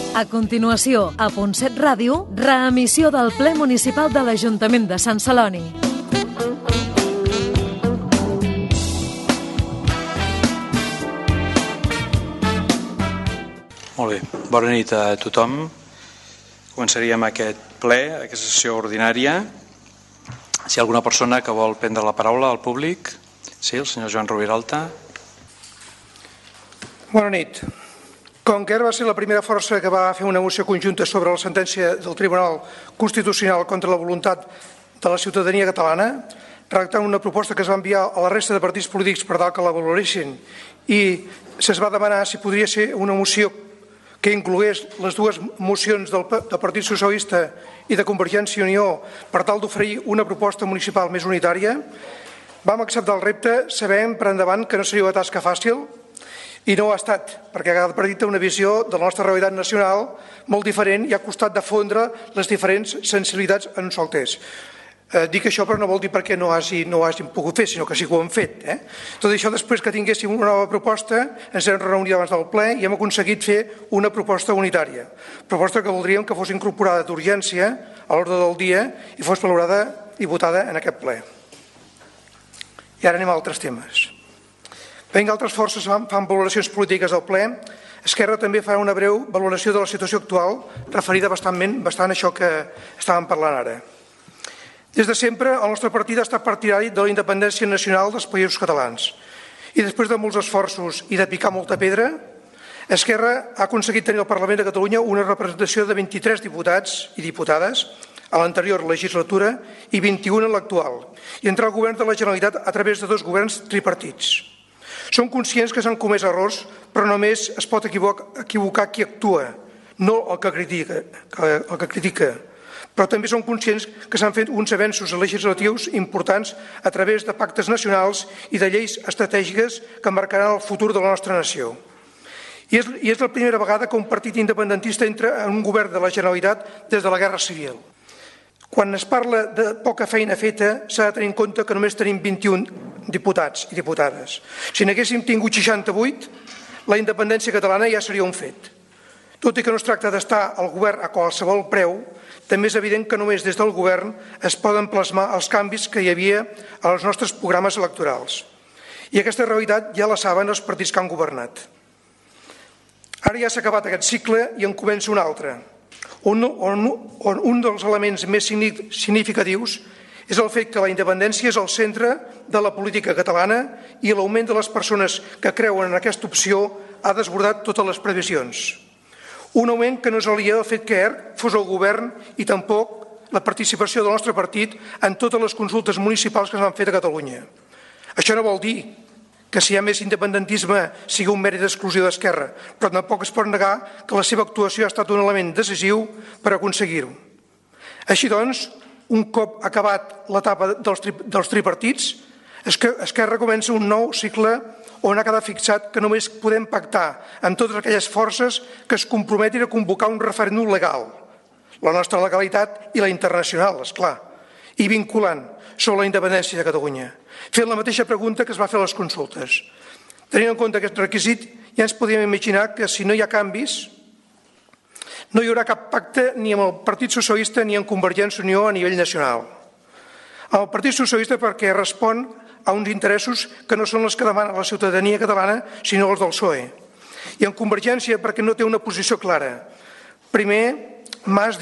A continuació, a Punt 7 Ràdio, reemissió del ple municipal de l'Ajuntament de Sant Celoni. Molt bé, bona nit a tothom. Començaríem aquest ple, aquesta sessió ordinària. Si hi ha alguna persona que vol prendre la paraula al públic. Sí, el senyor Joan Roviralta. Bona nit. Com que ara va ser la primera força que va fer una moció conjunta sobre la sentència del Tribunal Constitucional contra la voluntat de la ciutadania catalana, redactant una proposta que es va enviar a la resta de partits polítics per tal que la valoressin, i se'ls va demanar si podria ser una moció que inclogués les dues mocions del Partit Socialista i de Convergència i Unió per tal d'oferir una proposta municipal més unitària. Vam acceptar el repte, sabent per endavant que no seria una tasca fàcil, i no ho ha estat, perquè cada partit té una visió de la nostra realitat nacional molt diferent i ha costat de fondre les diferents sensibilitats en un sol text. Dic això però no vol dir perquè no hàgim pogut fer, sinó que sí que ho hem fet. Tot això, després que tinguéssim una nova proposta, ens hem reunit abans del ple i hem aconseguit fer una proposta unitària. Proposta que voldríem que fos incorporada d'urgència a l'ordre del dia i fos valorada i votada en aquest ple. I ara anem a altres temes. Veient que altres forces fan valoracions polítiques del ple, Esquerra també farà una breu valoració de la situació actual, referida bastant a això que estàvem parlant ara. Des de sempre, el nostre partit ha estat partidari de la independència nacional dels països catalans. I després de molts esforços i de picar molta pedra, Esquerra ha aconseguit tenir al Parlament de Catalunya una representació de 23 diputats i diputades a l'anterior legislatura i 21 en l'actual, i entrar al govern de la Generalitat a través de 2 governs tripartits. Som conscients que s'han comès errors, però només es pot equivocar qui actua, no el que critica. Però també som conscients que s'han fet uns avenços legislatius importants a través de pactes nacionals i de lleis estratègiques que marcaran el futur de la nostra nació. I és la primera vegada que un partit independentista entra en un govern de la Generalitat des de la Guerra Civil. Quan es parla de poca feina feta, s'ha de tenir en compte que només tenim 21 diputats i diputades. Si n'haguéssim tingut 68, la independència catalana ja seria un fet. Tot i que no es tracta d'estar al govern a qualsevol preu, també és evident que només des del govern es poden plasmar els canvis que hi havia als nostres programes electorals. I aquesta realitat ja la saben els partits que han governat. Ara ja s'ha acabat aquest cicle i en comença un altre, on un dels elements més significatius és el fet que la independència és el centre de la política catalana i l'augment de les persones que creuen en aquesta opció ha desbordat totes les previsions. Un augment que no és aliè al fet que ERC fos el govern i tampoc la participació del nostre partit en totes les consultes municipals que s'han fet a Catalunya. Això no vol dir que si hi ha més independentisme sigui un mèrit exclusiu d'Esquerra, però tampoc es pot negar que la seva actuació ha estat un element decisiu per aconseguir-ho. Així doncs, un cop acabat l'etapa dels tripartits, Esquerra comença un nou cicle on ha quedat fixat que només podem pactar amb totes aquelles forces que es comprometin a convocar un referèndum legal, la nostra legalitat i la internacional, esclar, i vinculant sobre la independència de Catalunya, fent la mateixa pregunta que es va fer a les consultes. Tenint en compte aquest requisit, ja ens podíem imaginar que si no hi ha canvis, no hi haurà cap pacte ni amb el Partit Socialista ni amb Convergència i Unió a nivell nacional. Amb el Partit Socialista perquè respon a uns interessos que no són els que demana la ciutadania catalana, sinó els del PSOE. I amb Convergència perquè no té una posició clara. Primer, Mas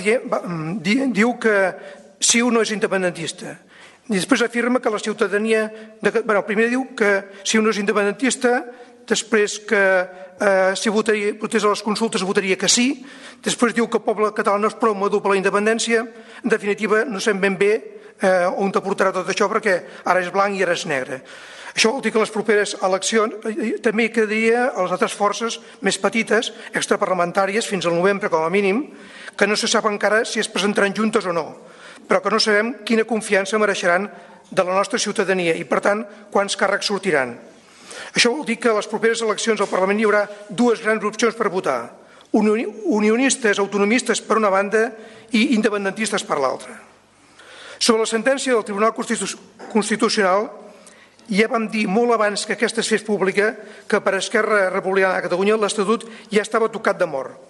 diu que sí o no és independentista. I després afirma que la ciutadania... primer diu que si un és independentista, després que si votés a les consultes votaria que sí, després diu que el poble català no és prou madur per la independència. En definitiva, no sabem ben bé on te portarà tot això, perquè ara és blanc i ara és negre. Això vol dir que les properes eleccions també quedaria a les altres forces més petites, extraparlamentàries, fins al novembre com a mínim, que no se sap encara si es presentaran juntes o no, però que no sabem quina confiança mereixeran de la nostra ciutadania i, per tant, quants càrrecs sortiran. Això vol dir que a les properes eleccions al Parlament hi haurà 2 grans opcions per votar, unionistes, autonomistes per una banda i independentistes per l'altra. Sobre la sentència del Tribunal Constitucional, ja vam dir molt abans que aquesta es fes pública que per Esquerra Republicana de Catalunya l'Estatut ja estava tocat de mort.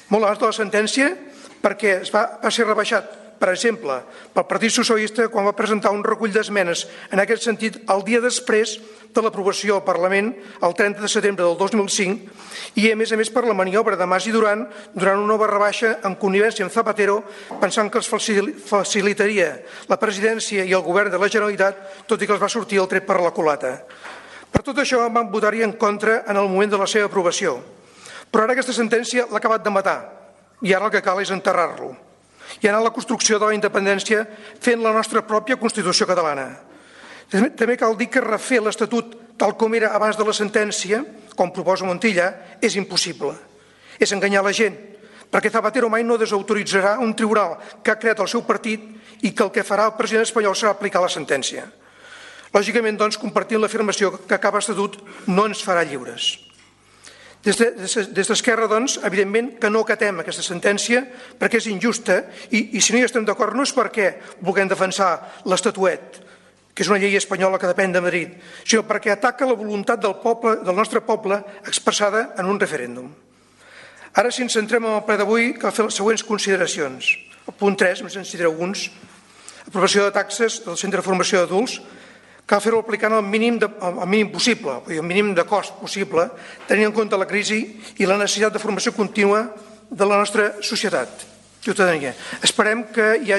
molt abans de la sentència, perquè va ser rebaixat, per exemple, pel Partit Socialista quan va presentar un recull d'esmenes en aquest sentit el dia després de l'aprovació al Parlament el 30 de setembre del 2005 i a més per la maniobra de Mas i Duran durant una nova rebaixa en connivència amb Zapatero pensant que els facilitaria la presidència i el govern de la Generalitat, tot i que els va sortir el tret per la culata. Per tot això van votar-hi en contra en el moment de la seva aprovació. Però ara aquesta sentència l'ha acabat de matar i ara el que cal és enterrar-lo i anar a la construcció de la independència fent la nostra pròpia Constitució catalana. També cal dir que refer l'Estatut tal com era abans de la sentència, com proposa Montilla, és impossible. És enganyar la gent, perquè Zapatero mai no desautoritzarà un tribunal que ha creat el seu partit i que el que farà el president espanyol serà aplicar la sentència. Lògicament, doncs, compartint l'afirmació que cap estatut no ens farà lliures. Des d'Esquerra, doncs, evidentment que no acatem aquesta sentència perquè és injusta i si no hi estem d'acord no és perquè vulguem defensar l'estatuet, que és una llei espanyola que depèn de Madrid, sinó perquè ataca la voluntat del nostre poble expressada en un referèndum. Ara, si ens centrem en el ple d'avui, cal fer les següents consideracions. El punt 3, em sentiré alguns, aprovació de taxes del Centre de Formació d'Adults, cal fer-ho aplicant el mínim possible, el mínim de cost possible, tenint en compte la crisi i la necessitat de formació contínua de la nostra societat, ciutadania. Esperem que hi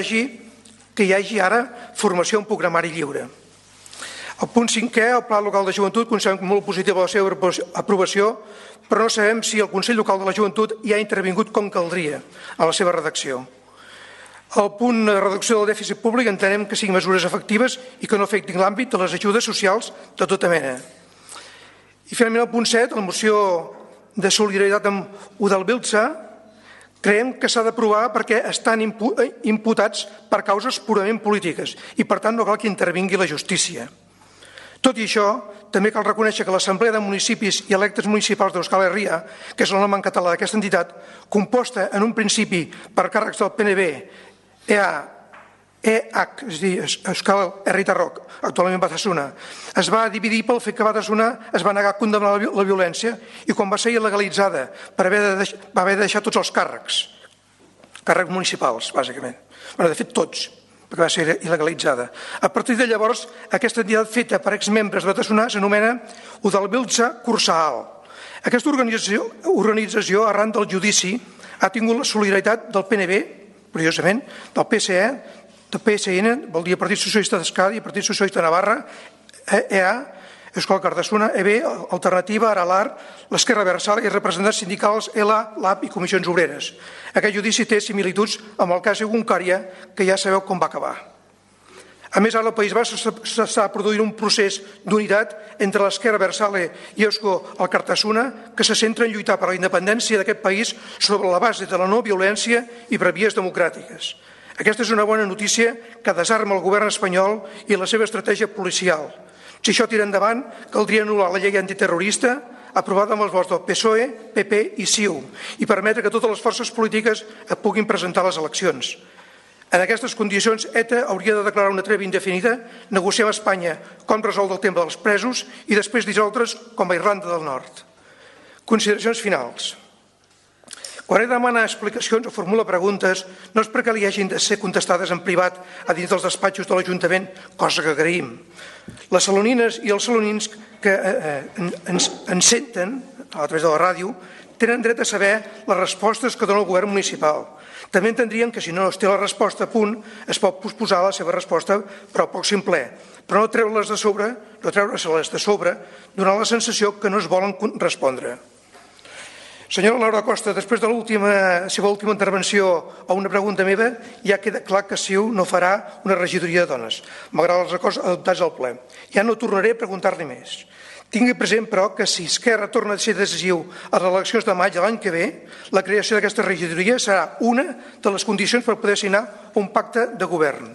hagi ara formació en programari lliure. El punt 5è, el Pla Local de Joventut, considerem molt positiva la seva aprovació, però no sabem si el Consell Local de la Joventut hi ha intervingut com caldria a la seva redacció. El punt de reducció del dèficit públic entenem que siguin mesures efectives i que no afectin l'àmbit de les ajudes socials de tota mena. I finalment el punt 7, la moció de solidaritat amb Udalbiltza, creiem que s'ha d'aprovar perquè estan imputats per causes purament polítiques i per tant no cal que intervingui la justícia. Tot i això, també cal reconèixer que l'Assemblea de Municipis i Electes Municipals d'Euskal Herria, que és el nom en català d'aquesta entitat, composta en un principi per càrrecs del PNB, EH, és a dir, Euskal Herritarrok, actualment Batasuna, es va dividir pel fet que Batasuna es va negar a condemnar la violència i quan va ser il·legalitzada va haver de deixar tots els càrrecs municipals, bàsicament. De fet, tots, perquè va ser il·legalitzada. A partir de llavors, aquesta entitat feta per exmembres de Batasuna s'anomena Udalbiltza Kursaal. Aquesta organització, arran del judici, ha tingut la solidaritat del PNB, curiosament, del PSE, del PSN, vol dir Partit Socialista d'Euskadi, Partit Socialista de Navarra, EA, Euskal Cardasuna, EB, Alternativa, Aralar, l'Esquerra Abertzale i representants sindicals ELA, LAB i Comissions Obreres. Aquest judici té similituds amb el cas Egunkaria, que ja sabeu com va acabar. A més, ara al País Basc s'està produint un procés d'unitat entre l'Esquerra Abertzale i Eusko Alkartasuna que se centra en lluitar per la independència d'aquest país sobre la base de la no violència i per vies democràtiques. Aquesta és una bona notícia que desarma el govern espanyol i la seva estratègia policial. Si això tira endavant, caldria anul·lar la llei antiterrorista aprovada amb els vots del PSOE, PP i CiU i permetre que totes les forces polítiques puguin presentar les eleccions. En aquestes condicions, ETA hauria de declarar una treva indefinida, negociar amb Espanya com resoldre el tema dels presos i després dissoldre's com a Irlanda del Nord. Consideracions finals. Quan he de demanar explicacions o formula preguntes, no és perquè li hagin de ser contestades en privat a dins dels despatxos de l'Ajuntament, cosa que agraïm. Les salonines i els salonins que ens senten, a través de la ràdio, tenen dret a saber les respostes que dona el govern municipal. També entendrien que si no es té la resposta a punt, es pot posposar la seva resposta per al pròxim ple, però no treure-se-les de sobre, donant la sensació que no es volen respondre. Senyora Laura Costa, després de la seva última intervenció a una pregunta meva, ja queda clar que CiU no farà una regidoria de dones, malgrat els acords adoptats al ple. Ja no tornaré a preguntar-li més. Tingui present, però, que si Esquerra torna a ser decisiu a les eleccions de maig de l'any que ve, la creació d'aquesta regidoria serà una de les condicions per poder signar un pacte de govern.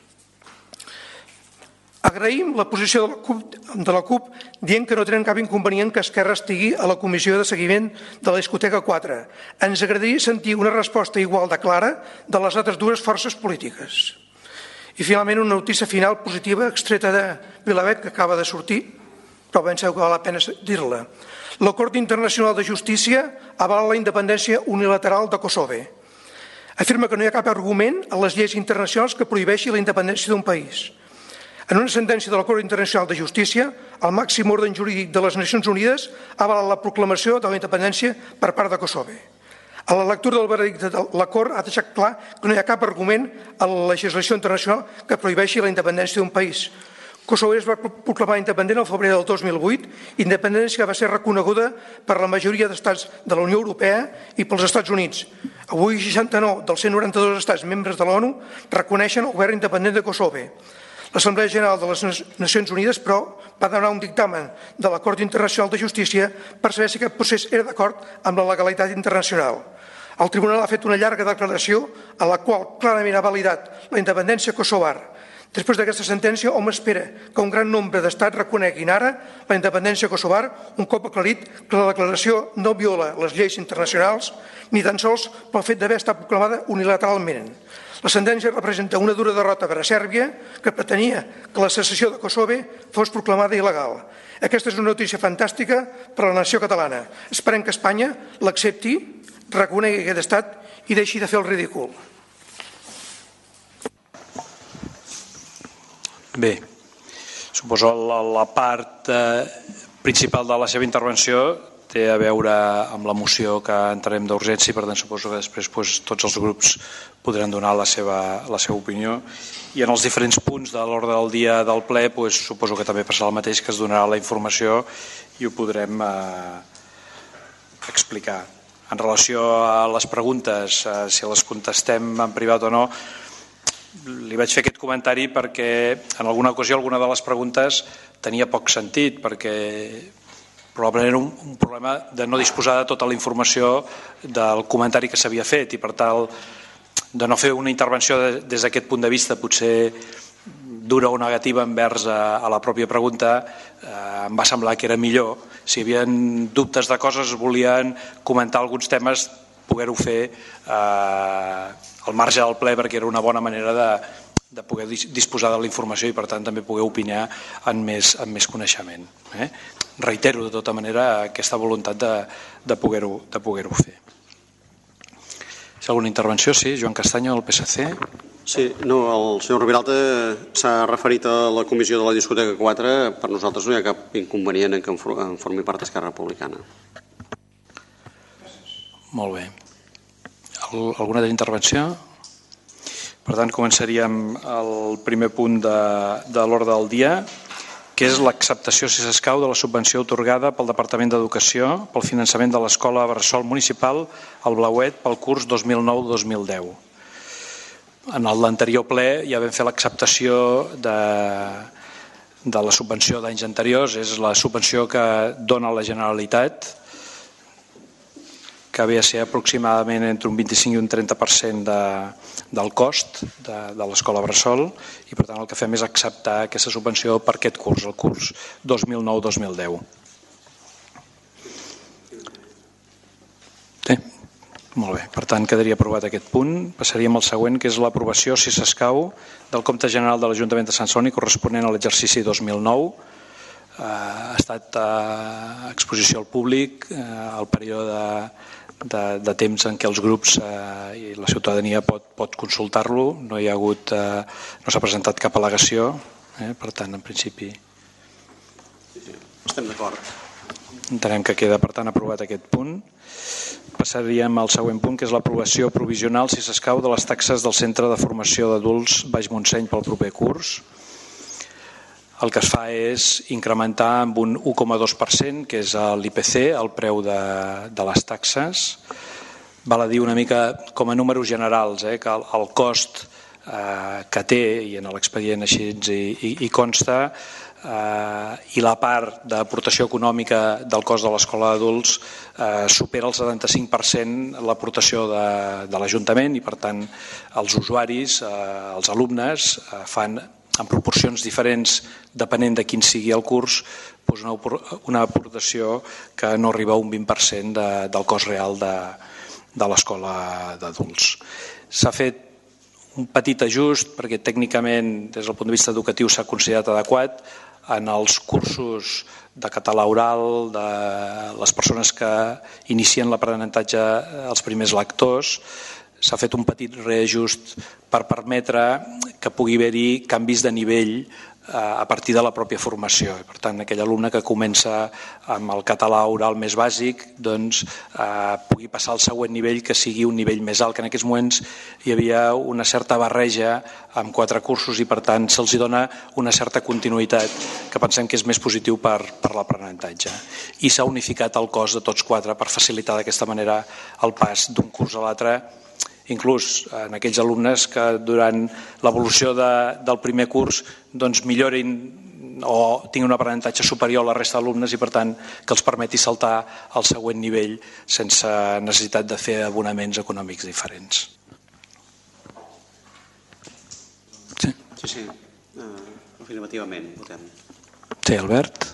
Agraïm la posició de la CUP dient que no tenen cap inconvenient que Esquerra estigui a la comissió de seguiment de la discoteca 4. Ens agradaria sentir una resposta igual de clara de les altres dues forces polítiques. I finalment una notícia final positiva extreta de Vilavec que acaba de sortir, però penseu que val la pena dir-la. La Cort Internacional de Justícia avala la independència unilateral de Kosovo. Afirma que no hi ha cap argument a les lleis internacionals que prohibeixi la independència d'un país. En una sentència de la Cort Internacional de Justícia, el màxim ordre jurídic de les Nacions Unides avala la proclamació de la independència per part de Kosovo. A la lectura del veredicte, la Cort ha deixat clar que no hi ha cap argument a la legislació internacional que prohibeixi la independència d'un país. Kosovo es va proclamar independent el febrer del 2008, independència que va ser reconeguda per la majoria d'estats de la Unió Europea i pels Estats Units. Avui 69 dels 192 estats membres de l'ONU reconeixen el govern independent de Kosovo. L'Assemblea General de les Nacions Unides, però, va donar un dictamen de la Cort Internacional de Justícia per saber si aquest procés era d'acord amb la legalitat internacional. El Tribunal ha fet una llarga declaració a la qual clarament ha validat la independència kosovar. Després d'aquesta sentència, hom espera que un gran nombre d'estats reconeguin ara la independència kosovar, un cop aclarit que la declaració no viola les lleis internacionals ni tan sols pel fet d'haver estat proclamada unilateralment. La sentència representa una dura derrota per a Sèrbia, que pretenia que la secessió de Kosovo fos proclamada il·legal. Aquesta és una notícia fantàstica per a la nació catalana. Esperem que Espanya l'accepti, reconegui aquest estat i deixi de fer el ridícul. Bé, suposo la part principal de la seva intervenció té a veure amb la moció que entrarem d'urgència i per tant suposo que després tots els grups podran donar la seva opinió i en els diferents punts de l'ordre del dia del ple suposo que també passarà el mateix, que es donarà la informació i ho podrem explicar. En relació a les preguntes, si les contestem en privat o no, li vaig fer aquest comentari perquè en alguna ocasió alguna de les preguntes tenia poc sentit perquè probablement era un problema de no disposar de tota la informació del comentari que s'havia fet i per tal de no fer una intervenció des d'aquest punt de vista potser dura o negativa envers a la pròpia pregunta, em va semblar que era millor. Si hi havia dubtes de coses, volien comentar alguns temes, poder-ho fer al marge del ple perquè era una bona manera de poder disposar de la informació i per tant també poder opinar amb més coneixement. Reitero de tota manera aquesta voluntat de poder-ho fer. Si alguna intervenció? Sí, Joan Castanyo, del PSC. Sí, no, el senyor Roviralta s'ha referit a la comissió de la discoteca 4. Per nosaltres no hi ha cap inconvenient en que en formi part Esquerra Republicana. Molt bé. Alguna altra intervenció? Per tant, començaríem el primer punt de l'ordre del dia, que és l'acceptació, si s'escau, de la subvenció atorgada pel Departament d'Educació pel finançament de l'Escola Bressol Municipal al Blauet pel curs 2009-2010. En l'anterior ple ja vam fer l'acceptació de la subvenció d'anys anteriors, és la subvenció que dona la Generalitat, que ve a ser aproximadament entre un 25 i un 30% del cost de l'escola Bressol i per tant el que fem és acceptar aquesta subvenció per aquest curs, el curs 2009-2010. Sí, molt bé. Per tant, quedaria aprovat aquest punt. Passaríem al següent, que és l'aprovació, si s'escau, del compte general de l'Ajuntament de Sant Celoni corresponent a l'exercici 2009. Ha estat a exposició al públic el període de temps en què els grups i la ciutadania pot consultar-lo. No s'ha presentat cap al·legació, per tant, en principi estem d'acord. Entenem que queda, per tant, aprovat aquest punt. Passaríem al següent punt, que és l'aprovació provisional, si s'escau, de les taxes del Centre de Formació d'Adults Baix Montseny pel proper curs. El que es fa és incrementar amb un 1,2%, que és l'IPC, el preu de les taxes. Val a dir una mica com a números generals, que el cost que té, i en l'expedient així hi consta, i la part d'aportació econòmica del cost de l'escola d'adults supera el 75% l'aportació de l'Ajuntament i per tant els usuaris, els alumnes fan en proporcions diferents depenent de quin sigui el curs una aportació que no arriba a un 20% del cost real de l'escola d'adults. S'ha fet un petit ajust perquè tècnicament des del punt de vista educatiu s'ha considerat adequat. en els cursos de català oral de les persones que inicien l'aprenentatge, els primers lectors. S'ha fet un petit reajust per permetre que pugui haver-hi canvis de nivell a partir de la pròpia formació. Per tant, aquell alumne que comença amb el català oral més bàsic pugui passar al següent nivell, que sigui un nivell més alt, que en aquests moments hi havia una certa barreja amb 4 cursos i per tant se'ls dona una certa continuïtat que pensem que és més positiu per l'aprenentatge. I s'ha unificat el cost de tots 4 per facilitar d'aquesta manera el pas d'un curs a l'altre, inclús en aquells alumnes que durant l'evolució del primer curs millorin o tinguin un aprenentatge superior a la resta d'alumnes i per tant que els permeti saltar al següent nivell sense necessitat de fer abonaments econòmics diferents. Sí. Afirmativament, votem. Sí, Albert?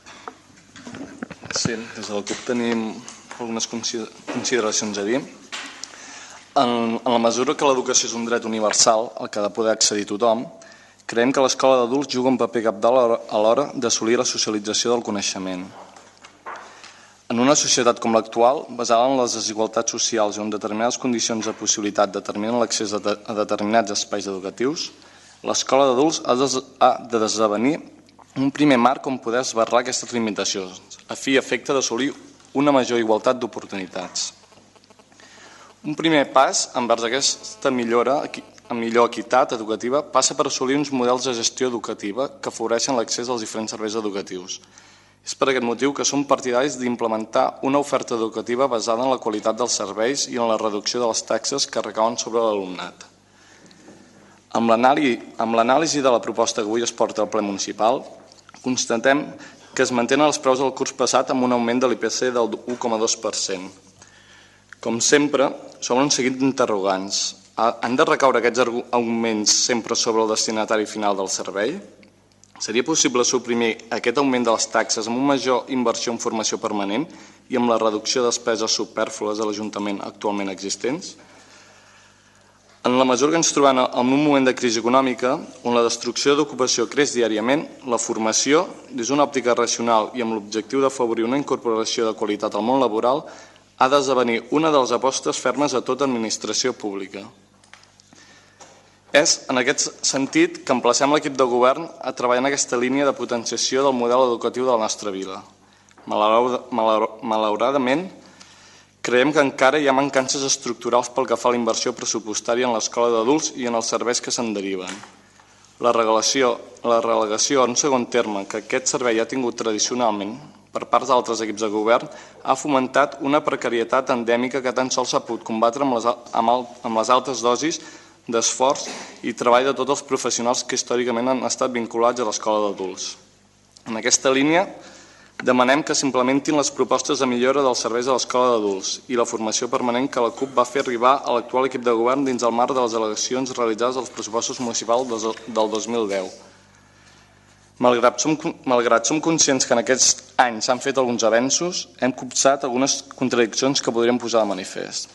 Sí, des de la CUP tenim algunes consideracions a dir. En la mesura que l'educació és un dret universal al que ha de poder accedir tothom, creiem que l'escola d'adults juga un paper cabdal a l'hora d'assolir la socialització del coneixement. En una societat com l'actual, basada en les desigualtats socials i on determinades condicions de possibilitat determinen l'accés a determinats espais educatius, l'escola d'adults ha de esdevenir un primer marc on poder esbarrar aquestes limitacions, a fi i efecte d'assolir una major igualtat d'oportunitats. Un primer pas envers aquesta millor equitat educativa passa per assolir uns models de gestió educativa que afavoreixen l'accés als diferents serveis educatius. És per aquest motiu que som partidaris d'implementar una oferta educativa basada en la qualitat dels serveis i en la reducció de les taxes que recauen sobre l'alumnat. Amb l'anàlisi de la proposta que avui es porta al ple municipal, constatem que es mantenen els preus del curs passat amb un augment de l'IPC del 1,2%. Com sempre, s'obren un seguit d'interrogants. Han de recaure aquests augments sempre sobre el destinatari final del servei? Seria possible suprimir aquest augment de les taxes amb una major inversió en formació permanent i amb la reducció de despeses supèrflues de l'Ajuntament actualment existents? En la mesura que ens trobem en un moment de crisi econòmica, on la destrucció d'ocupació creix diàriament, la formació, des d'una òptica racional i amb l'objectiu d'afavorir una incorporació de qualitat al món laboral, ha d'esdevenir una de les apostes fermes a tota administració pública. És, en aquest sentit, que emplacem l'equip de govern a treballar en aquesta línia de potenciació del model educatiu de la nostra vila. Malauradament, creiem que encara hi ha mancances estructurals pel que fa a la inversió pressupostària en l'escola d'adults i en els serveis que se'n deriven. La relegació a un segon terme que aquest servei ha tingut tradicionalment per part d'altres equips de govern, ha fomentat una precarietat endèmica que tan sols s'ha pogut combatre amb les altes dosis d'esforç i treball de tots els professionals que històricament han estat vinculats a l'escola d'adults. En aquesta línia, demanem que s'implementin les propostes de millora dels serveis de l'escola d'adults i la formació permanent que la CUP va fer arribar a l'actual equip de govern dins el marc de les al·legacions realitzades als pressupostos municipals del 2010. Malgrat som conscients que en aquests anys s'han fet alguns avenços, hem copsat algunes contradiccions que podríem posar de manifest.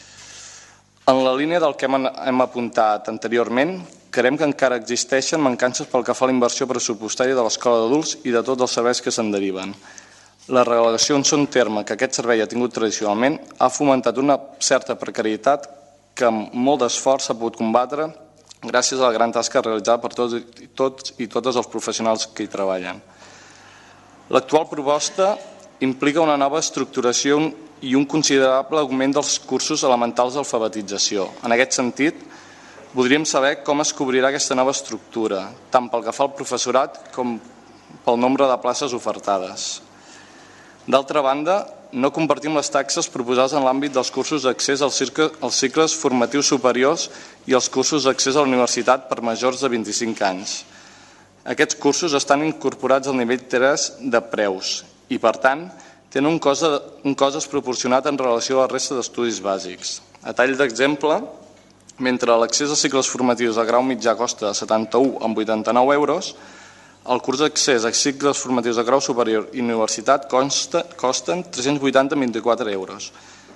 En la línia del que hem apuntat anteriorment, creiem que encara existeixen mancances pel que fa a la inversió pressupostària de l'escola d'adults i de tots els serveis que se'n deriven. La relegació en son terme que aquest servei ha tingut tradicionalment ha fomentat una certa precarietat que amb molt d'esforç s'ha pogut combatre gràcies a la gran tasca realitzada per tots i totes els professionals que hi treballen. L'actual proposta implica una nova estructuració i un considerable augment dels cursos elementals d'alfabetització. En aquest sentit, voldríem saber com es cobrirà aquesta nova estructura, tant pel que fa al professorat com pel nombre de places ofertades. D'altra banda, no compartim les taxes proposades en l'àmbit dels cursos d'accés als cicles formatius superiors i els cursos d'accés a la universitat per majors de 25 anys. Aquests cursos estan incorporats al nivell 3 de preus i, per tant, tenen un cost desproporcionat en relació a la resta d'estudis bàsics. A tall d'exemple, mentre l'accés a cicles formatius de grau mitjà costa 71,89 euros, el curs d'accés a cicles formatius de grau superior i universitat costen 380,24 euros.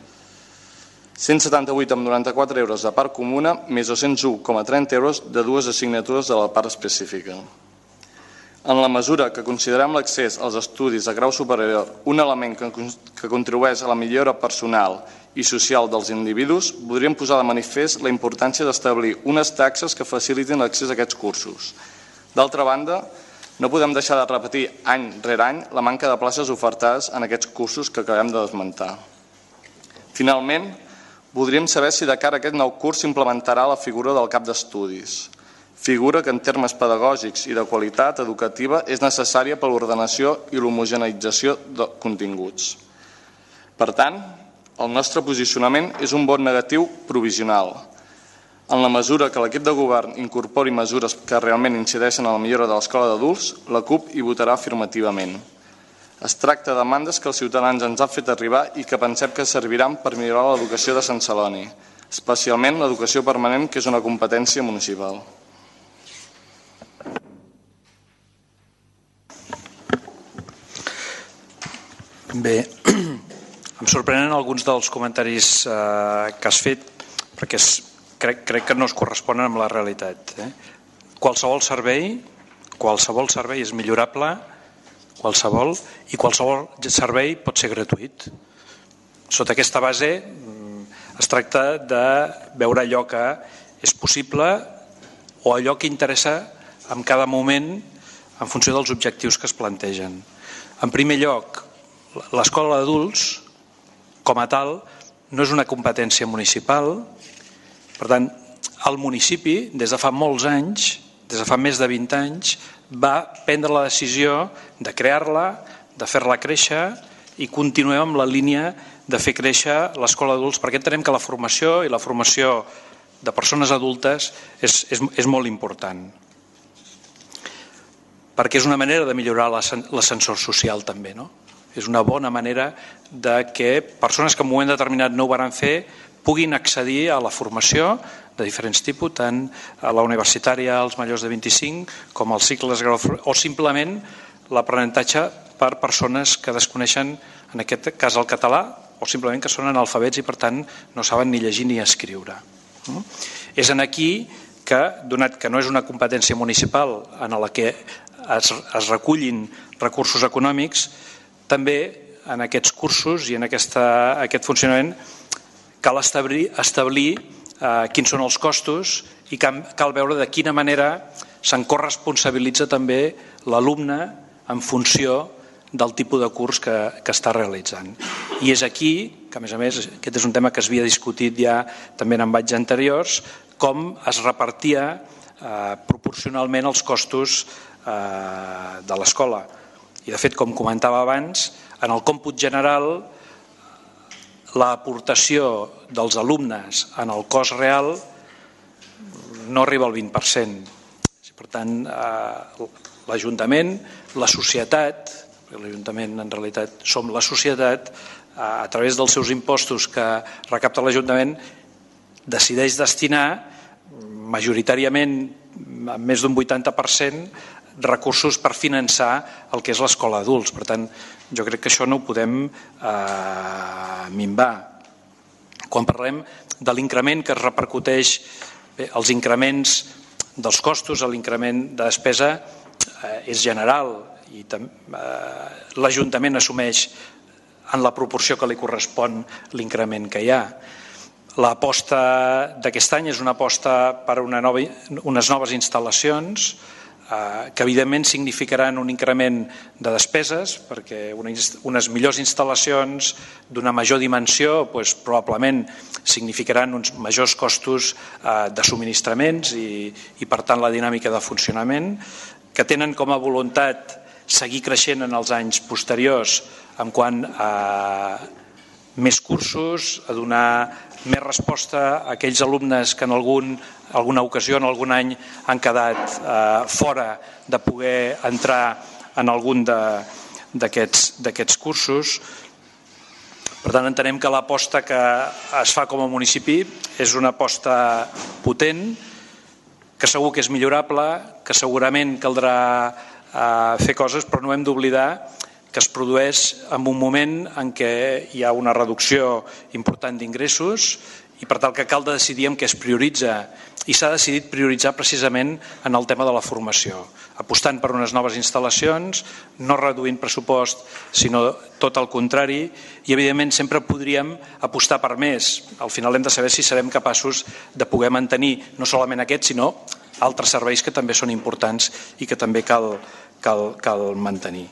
178,94 euros de part comuna més 201,30 euros de dues assignatures de la part específica. En la mesura que considerem l'accés als estudis de grau superior un element que contribueix a la millora personal i social dels individus, podríem posar de manifest la importància d'establir unes taxes que facilitin l'accés a aquests cursos. D'altra banda, no podem deixar de repetir any rere any la manca de places ofertades en aquests cursos que acabem de desmentar. Finalment, voldríem saber si de cara a aquest nou curs s'implementarà la figura del cap d'estudis, figura que en termes pedagògics i de qualitat educativa és necessària per l'ordenació i l'homogeneïtzació de continguts. Per tant, el nostre posicionament és un vot negatiu provisional. En la mesura que l'equip de govern incorpori mesures que realment incideixen en la millora de l'escola d'adults, la CUP hi votarà afirmativament. Es tracta de demandes que els ciutadans ens han fet arribar i que pensem que serviran per millorar l'educació de Sant Celoni, especialment l'educació permanent, que és una competència municipal. Bé, em sorprenen alguns dels comentaris que has fet, perquè crec que no es corresponen amb la realitat. Qualsevol servei és millorable, qualsevol servei pot ser gratuït. Sota aquesta base es tracta de veure allò que és possible o allò que interessa en cada moment en funció dels objectius que es plantegen. En primer lloc, l'escola d'adults, com a tal, no és una competència municipal. Per tant, el municipi, des de fa molts anys, des de fa més de 20 anys, va prendre la decisió de crear-la, de fer-la créixer i continuem amb la línia de fer créixer l'escola d'adults, perquè entenem que la formació i la formació de persones adultes és molt important. Perquè és una manera de millorar l'ascensor social també, no? És una bona manera de que persones que en un moment determinat no ho van fer puguin accedir a la formació de diferents tipus, tant a la universitària als majors de 25 com als cicles o simplement l'aprenentatge per persones que desconeixen, en aquest cas el català, o simplement que són analfabets i per tant no saben ni llegir ni escriure. És en aquí que, donat que no és una competència municipal en la que es recullin recursos econòmics, també en aquests cursos i en aquest funcionament cal establir quins són els costos i cal veure de quina manera se'n corresponsabilitza també l'alumne en funció del tipus de curs que està realitzant. I és aquí que, a més, aquest és un tema que s'havia discutit ja també en anys anteriors, com es repartia proporcionalment els costos de l'escola. I de fet, com comentava abans, en el còmput general l'aportació dels alumnes en el cost real no arriba al 20%. Per tant, l'Ajuntament, la societat, l'Ajuntament en realitat som la societat, a través dels seus impostos que recapta l'Ajuntament, decideix destinar majoritàriament, més d'un 80%, recursos per finançar el que és l'escola d'adults. Per tant, jo crec que això no ho podem minvar. Quan parlem de l'increment que es repercuteix, els increments dels costos, l'increment de despesa és general i l'Ajuntament assumeix en la proporció que li correspon l'increment que hi ha. L'aposta d'aquest any és una aposta per unes noves instal·lacions que evidentment significaran un increment de despeses, perquè unes millors instal·lacions d'una major dimensió probablement significaran uns majors costos de subministraments i per tant la dinàmica de funcionament, que tenen com a voluntat seguir creixent en els anys posteriors en quant a més cursos, a donar més resposta a aquells alumnes que en alguna ocasió, en algun any, han quedat fora de poder entrar en algun d'aquests cursos. Per tant, entenem que l'aposta que es fa com a municipi és una aposta potent, que segur que és millorable, que segurament caldrà fer coses, però no hem d'oblidar que es produeix en un moment en què hi ha una reducció important d'ingressos i per tal que cal decidir en què es prioritza I s'ha decidit prioritzar precisament en el tema de la formació, apostant per unes noves instal·lacions, no reduint pressupost, sinó tot el contrari, i evidentment sempre podríem apostar per més. Al final hem de saber si serem capaços de poder mantenir no solament aquest, sinó altres serveis que també són importants i que també cal mantenir.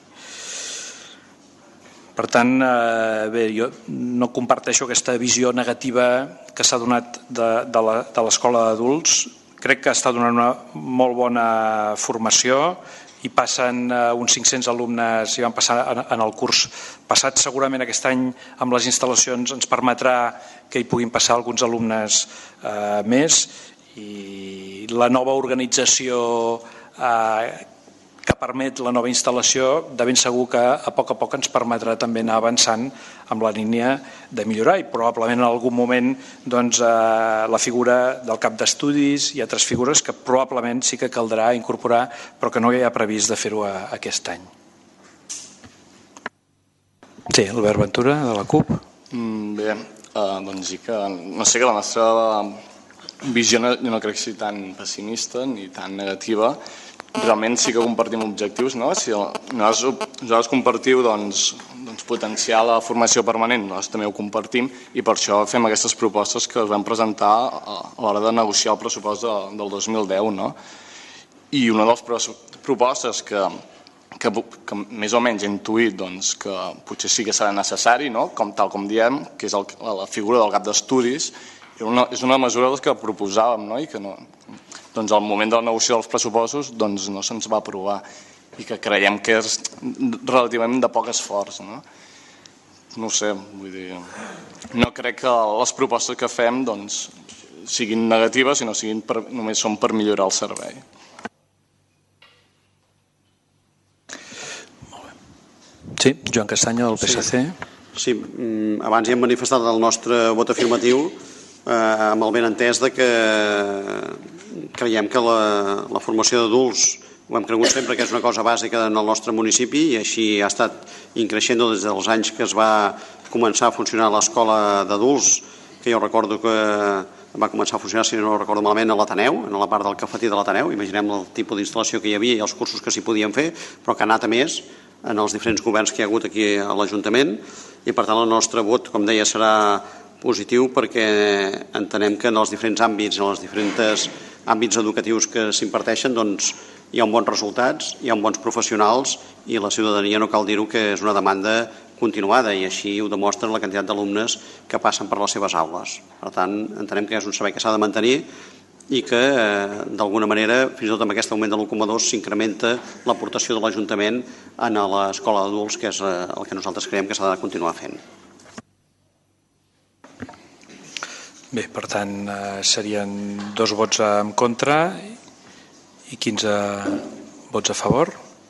Per tant, bé, jo no comparteixo aquesta visió negativa que s'ha donat de l'escola d'adults. Crec que està donant una molt bona formació i passen uns 500 alumnes, i van passar en el curs passat. Segurament aquest any amb les instal·lacions ens permetrà que hi puguin passar alguns alumnes més, i la nova organització que permet la nova instal·lació, de ben segur que a poc ens permetrà també anar avançant amb la línia de millorar, i probablement en algun moment la figura del cap d'estudis i altres figures que probablement sí que caldrà incorporar, però que no hi ha previst de fer-ho aquest any. Sí, Albert Ventura, de la CUP. Bé, doncs sí que no sé, que la nostra visió no crec que sigui tan pessimista ni tan negativa. Realment sí que compartim objectius, no? Si nosaltres compartiu potenciar la formació permanent, nosaltres també ho compartim, i per això fem aquestes propostes que es van presentar a l'hora de negociar el pressupost del 2010, no? I una de les propostes que més o menys he intuït que potser sí que serà necessari, no? Tal com diem, que és la figura del cap d'estudis, és una mesura que proposàvem, no? I que al moment de la negociació dels pressupostos no se'ns va aprovar, i que creiem que és relativament de poc esforç, no? No sé, vull dir, no crec que les propostes que fem siguin negatives, sinó només són per millorar el servei. Sí, Joan Castanya, del PSC. Sí, abans ja hem manifestat el nostre vot afirmatiu amb el benentès que creiem que la formació d'adults ho hem cregut sempre que és una cosa bàsica en el nostre municipi, i així ha estat increixent des dels anys que es va començar a funcionar l'escola d'adults, que jo recordo que va començar a funcionar, si no recordo malament, a l'Ateneu, en la part del cafetí de l'Ateneu. Imaginem el tipus d'instal·lació que hi havia i els cursos que s'hi podien fer, però que ha anat a més en els diferents governs que hi ha hagut aquí a l'Ajuntament, i per tant el nostre vot, com deia, serà positiu, perquè entenem que en els diferents àmbits, en els diferents àmbits educatius que s'imparteixen, hi ha bons resultats, hi ha bons professionals, i la ciutadania, no cal dir-ho, que és una demanda continuada, i així ho demostren la quantitat d'alumnes que passen per les seves aules. Per tant, entenem que és un servei que s'ha de mantenir i que, d'alguna manera, fins i tot amb aquest augment de l'1,2 s'incrementa l'aportació de l'Ajuntament a l'escola d'adults, que és el que nosaltres creiem que s'ha de continuar fent. Bé, per tant, serien 2 vots en contra i 15 vots a favor.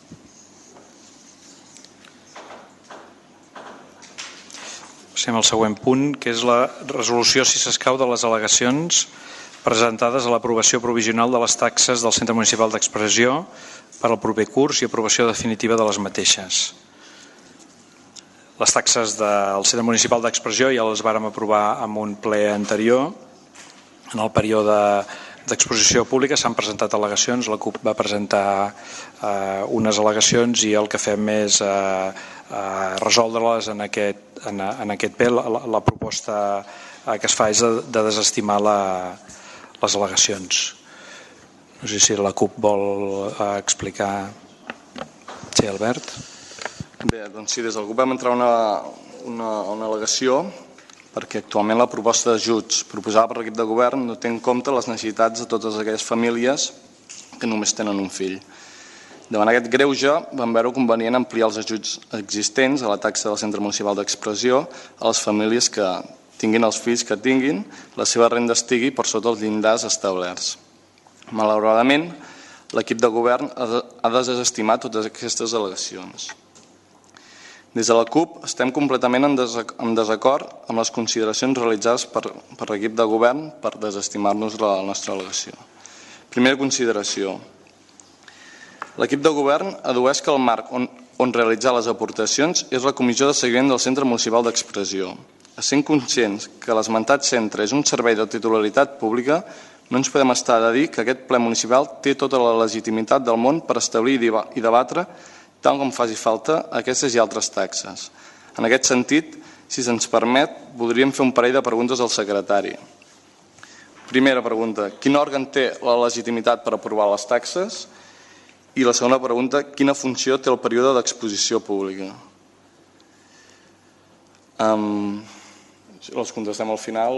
Passem al següent punt, que és la resolució, si s'escau, de les al·legacions presentades a l'aprovació provisional de les taxes del Centre Municipal d'Expressió per al proper curs i aprovació definitiva de les mateixes. Les taxes del Centre Municipal d'Expressió ja les vàrem aprovar en un ple anterior. En el període d'exposició pública s'han presentat al·legacions, la CUP va presentar unes al·legacions, i el que fem és resoldre-les en aquest ple. La proposta que es fa és de desestimar les al·legacions. No sé si la CUP vol explicar. Sí, Albert? Bé, doncs sí, des del grup vam entrar una al·legació perquè actualment la proposta d'ajuts proposada per l'equip de govern no té en compte les necessitats de totes aquelles famílies que només tenen un fill. Davant aquest greuge vam veure convenient ampliar els ajuts existents a la taxa del Centre Municipal d'Expressió a les famílies que tinguin els fills que tinguin, la seva renda estigui per sota els llindars establerts. Malauradament, l'equip de govern ha desestimat totes aquestes al·legacions. Des de la CUP estem completament en desacord amb les consideracions realitzades per l'equip de govern per desestimar-nos la nostra al·legació. Primera consideració. L'equip de govern adueix que el marc on realitzar les aportacions és la Comissió de Seguiment del Centre Municipal d'Expressió. Essent conscients que l'esmentat centre és un servei de titularitat pública, No ens podem estar de dir que aquest ple municipal té tota la legitimitat del món per establir i debatre, tal com faci falta, aquestes i altres taxes. En aquest sentit, si se'ns permet, voldríem fer un parell de preguntes al secretari. Primera pregunta, quin òrgan té la legitimitat per aprovar les taxes? I la segona pregunta, quina funció té el període d'exposició pública? Les contestem al final?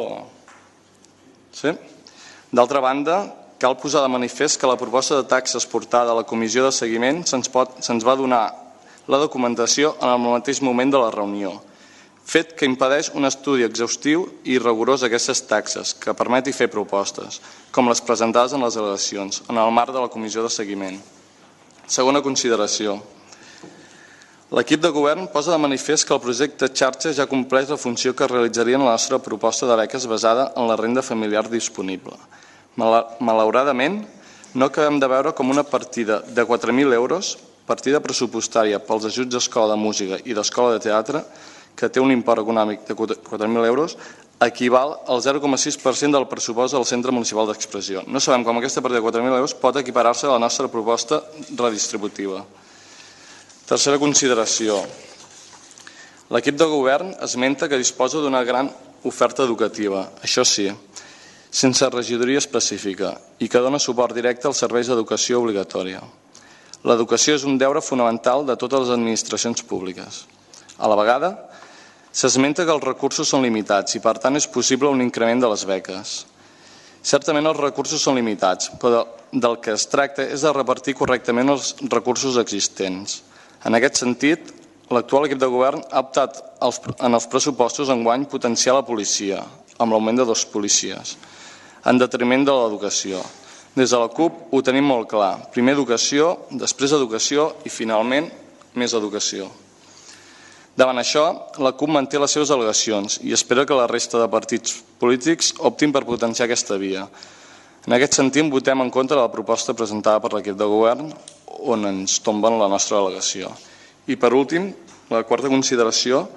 Sí? D'altra banda, cal posar de manifest que la proposta de taxes portada a la comissió de seguiment se'ns va donar la documentació en el mateix moment de la reunió, fet que impedeix un estudi exhaustiu i rigorós d'aquestes taxes que permeti fer propostes, com les presentades en les al·legacions, en el marc de la comissió de seguiment. Segona consideració. L'equip de govern posa de manifest que el projecte xarxa ja compleix la funció que realitzaria en la nostra proposta de beques basada en la renda familiar disponible. Malauradament, no acabem de veure com una partida de 4.000 euros, partida pressupostària pels ajuts d'escola de música i d'escola de teatre, que té un import econòmic de 4.000 euros, equival al 0,6% del pressupost del Centre Municipal d'Expressió. No sabem com aquesta partida de 4.000 euros pot equiparar-se a la nostra proposta redistributiva. Tercera consideració. L'equip de govern esmenta que disposa d'una gran oferta educativa, això sí, sense regidoria específica i que dona suport directe als serveis d'educació obligatòria. L'educació és un deure fonamental de totes les administracions públiques. A la vegada, s'esmenta que els recursos són limitats i, per tant, és possible un increment de les beques. Certament els recursos són limitats, però del que es tracta és de repartir correctament els recursos existents. En aquest sentit, l'actual equip de govern ha optat en els pressupostos enguany potenciar la policia, amb l'augment de 2 policies, en detriment de l'educació. Des de la CUP ho tenim molt clar. Primer educació, després educació i, finalment, més educació. Davant això, la CUP manté les seves al·legacions i espera que la resta de partits polítics optin per potenciar aquesta via. En aquest sentit, votem en contra de la proposta presentada per l'equip de govern, on ens tomben la nostra al·legació. I per últim, la quarta consideració,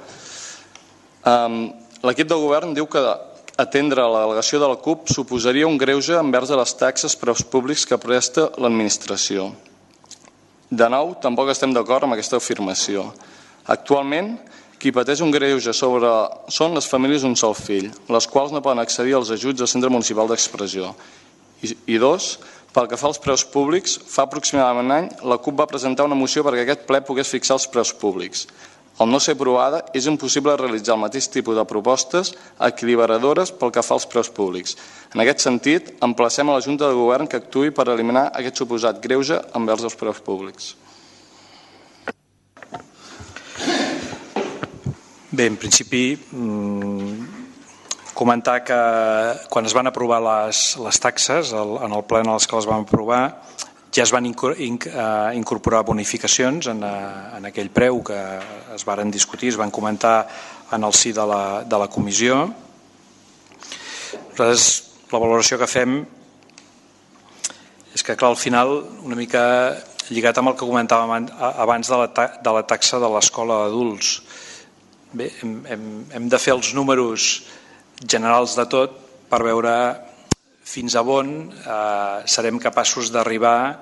l'equip de govern diu que atendre l'al·legació de la CUP suposaria un greuge envers de les taxes preus públics que presta l'administració. De nou, tampoc estem d'acord amb aquesta afirmació. Actualment, qui pateix un greuge són les famílies d'un sol fill, les quals no poden accedir als ajuts del Centre Municipal d'Expressió. I 2, pel que fa als preus públics, fa aproximadament un any la CUP va presentar una moció perquè aquest ple pogués fixar els preus públics. Al no ser aprovada, és impossible realitzar el mateix tipus de propostes equilibradores pel que fa als preus públics. En aquest sentit, emplacem a la Junta de Govern que actuï per eliminar aquest suposat greuge envers els preus públics. Bé, en principi, comentar que quan es van aprovar les taxes, en el ple en què les vam aprovar, ja es van incorporar bonificacions en aquell preu que es varen discutir, es van comentar en el si de la comissió. Nosaltres, la valoració que fem és que, clar, al final, una mica lligat amb el que comentàvem abans de la taxa de l'escola d'adults, bé, hem de fer els números generals de tot per veure fins a on serem capaços d'arribar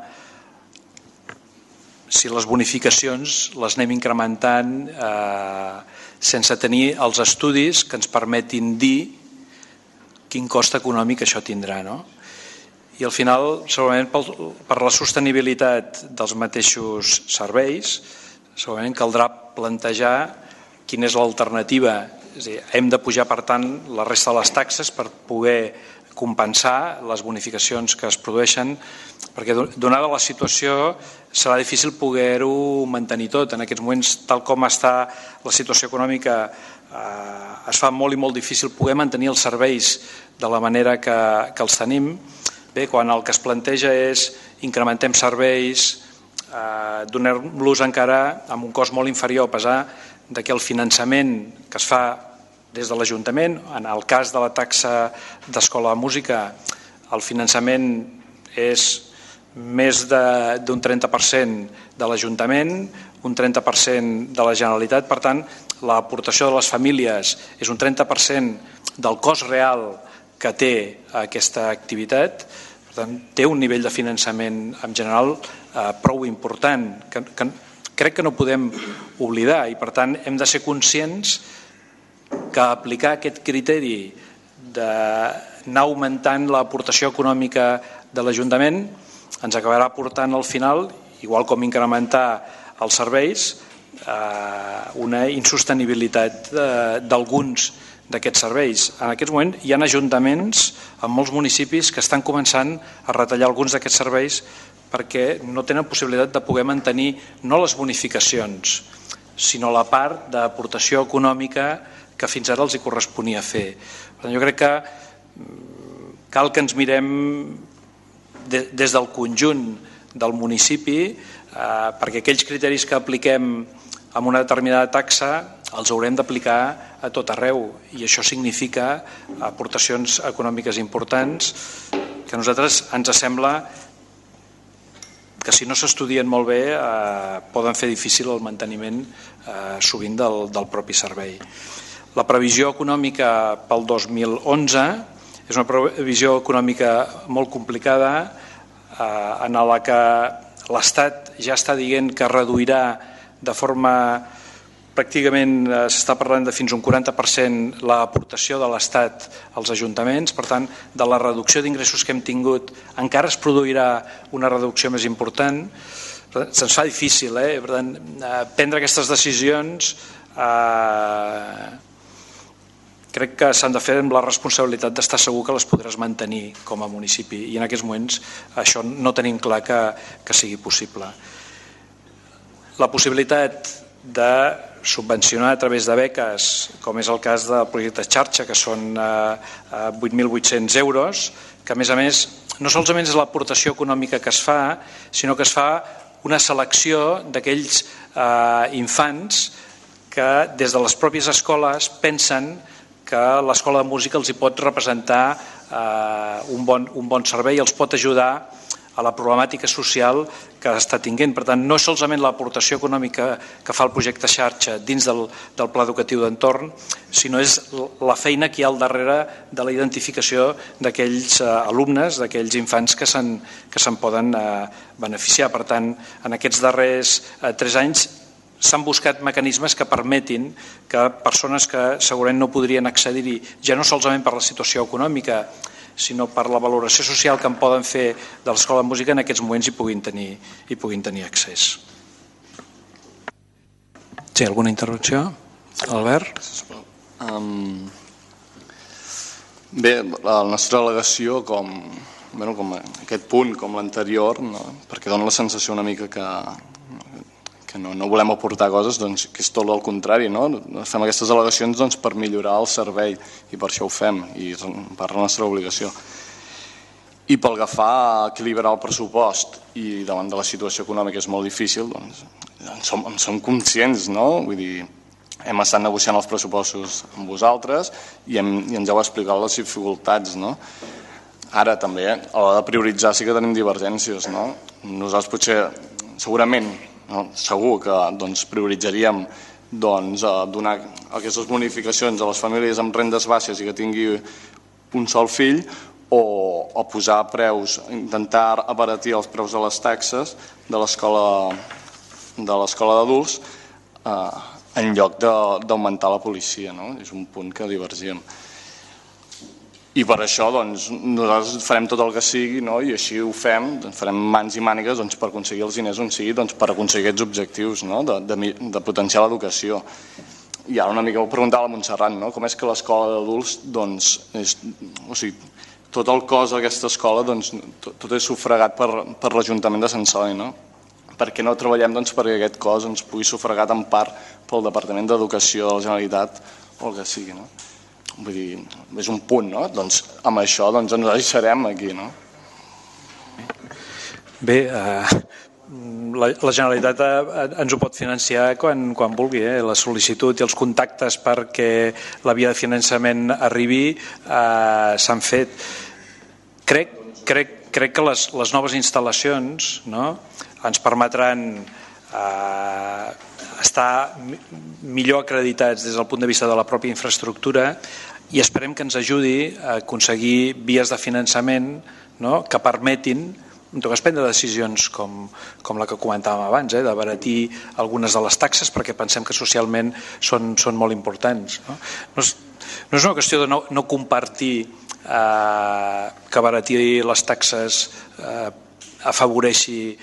si les bonificacions les anem incrementant sense tenir els estudis que ens permetin dir quin cost econòmic això tindrà, no? I al final, segurament per la sostenibilitat dels mateixos serveis, segurament caldrà plantejar quina és l'alternativa. És a dir, hem de pujar, per tant, la resta de les taxes per poder compensar les bonificacions que es produeixen, perquè donada la situació serà difícil poder-ho mantenir tot. En aquests moments, tal com està la situació econòmica, es fa molt i molt difícil poder mantenir els serveis de la manera que els tenim. Bé, quan el que es planteja és incrementem serveis, donem-los encara amb un cost molt inferior, a pesar de que el finançament que es fa des de l'Ajuntament, en el cas de la taxa d'escola de música, el finançament és més d'un 30% de l'Ajuntament, un 30% de la Generalitat. Per tant, l'aportació de les famílies és un 30% del cost real que té aquesta activitat. Per tant, té un nivell de finançament en general prou important, que crec que no podem oblidar, i per tant hem de ser conscients que aplicar aquest criteri d'anar augmentant l'aportació econòmica de l'Ajuntament ens acabarà portant al final, igual com incrementar els serveis, una insostenibilitat d'alguns d'aquests serveis. En aquest moment hi ha ajuntaments en molts municipis que estan començant a retallar alguns d'aquests serveis perquè no tenen possibilitat de poder mantenir no les bonificacions, sinó la part d'aportació econòmica que fins ara els hi corresponia fer. Per tant, jo crec que cal que ens mirem des del conjunt del municipi, perquè aquells criteris que apliquem amb una determinada taxa els haurem d'aplicar a tot arreu, i això significa aportacions econòmiques importants que a nosaltres ens sembla que si no s'estudien molt bé poden fer difícil el manteniment sovint del propi servei. La previsió econòmica pel 2011 és una previsió econòmica molt complicada en la que l'Estat ja està dient que reduirà de forma pràcticament, s'està parlant de fins a un 40% l'aportació de l'Estat als ajuntaments. Per tant, de la reducció d'ingressos que hem tingut encara es produirà una reducció més important. Se'ns fa difícil, per tant, prendre aquestes decisions crec que s'han de fer amb la responsabilitat d'estar segur que les podràs mantenir com a municipi, i en aquests moments això no tenim clar que sigui possible. La possibilitat de subvencionar a través de beques, com és el cas del projecte xarxa, que són 8.800 euros, que a més no solament és l'aportació econòmica que es fa, sinó que es fa una selecció d'aquells infants que des de les pròpies escoles pensen que l'escola de música els hi pot representar un bon servei, els pot ajudar a la problemàtica social que està tinguent. Per tant, no és solament l'aportació econòmica que fa el projecte xarxa dins del pla educatiu d'entorn, sinó és la feina que hi ha al darrere de la identificació d'aquells alumnes, d'aquells infants que se'n poden beneficiar. Per tant, en aquests darrers 3 anys s'han buscat mecanismes que permetin que persones que segurament no podrien accedir-hi, ja no solament per la situació econòmica, sinó per la valoració social que en poden fer de l'escola de música, en aquests moments hi puguin tenir accés. Sí, alguna intervenció? Albert? Bé, la nostra al·legació, com aquest punt, com l'anterior, perquè dona la sensació una mica que no volem aportar coses, doncs, que és tot el contrari, no? Fem aquestes al·legacions per millorar el servei, i per això ho fem, i és per la nostra obligació. I pel que fa a equilibrar el pressupost, i davant de la situació econòmica és molt difícil, doncs en som conscients, no? Vull dir, hem estat negociant els pressupostos amb vosaltres i ens heu explicat les dificultats, no? Ara també, a l'hora de prioritzar sí que tenim divergències, no? Nosaltres potser, segurament, segur que prioritzaríem donar aquestes bonificacions a les famílies amb rendes baixes i que tingui un sol fill, o posar preus, intentar abaratir els preus de les taxes de l'escola d'adults en lloc d'augmentar la policia, no? És un punt que divergim. I per això nosaltres farem tot el que sigui, i així ho fem, farem mans i mànigues per aconseguir els diners on sigui, per aconseguir aquests objectius de potenciar l'educació. I ara una mica ho preguntava a la Montserrat, com és que l'escola d'adults, tot el cost d'aquesta escola, tot és sufragat per l'Ajuntament de Sant Celoni, per què no treballem perquè aquest cost ens pugui sufragar en part pel Departament d'Educació de la Generalitat o el que sigui, no? Vull dir, és un punt, no? Doncs amb això ens deixarem aquí, no? Bé, la Generalitat ens ho pot financiar quan vulgui. La sol·licitud i els contactes perquè la via de finançament arribi s'han fet. Crec que les noves instal·lacions ens permetran estar millor acreditats des del punt de vista de la pròpia infraestructura i esperem que ens ajudi a aconseguir vies de finançament, no?, que permetin en tot cas prendre decisions com la que comentàvem abans, d'abaratir algunes de les taxes perquè pensem que socialment són molt importants. No és una qüestió de no compartir que abaratir les taxes afavoreixi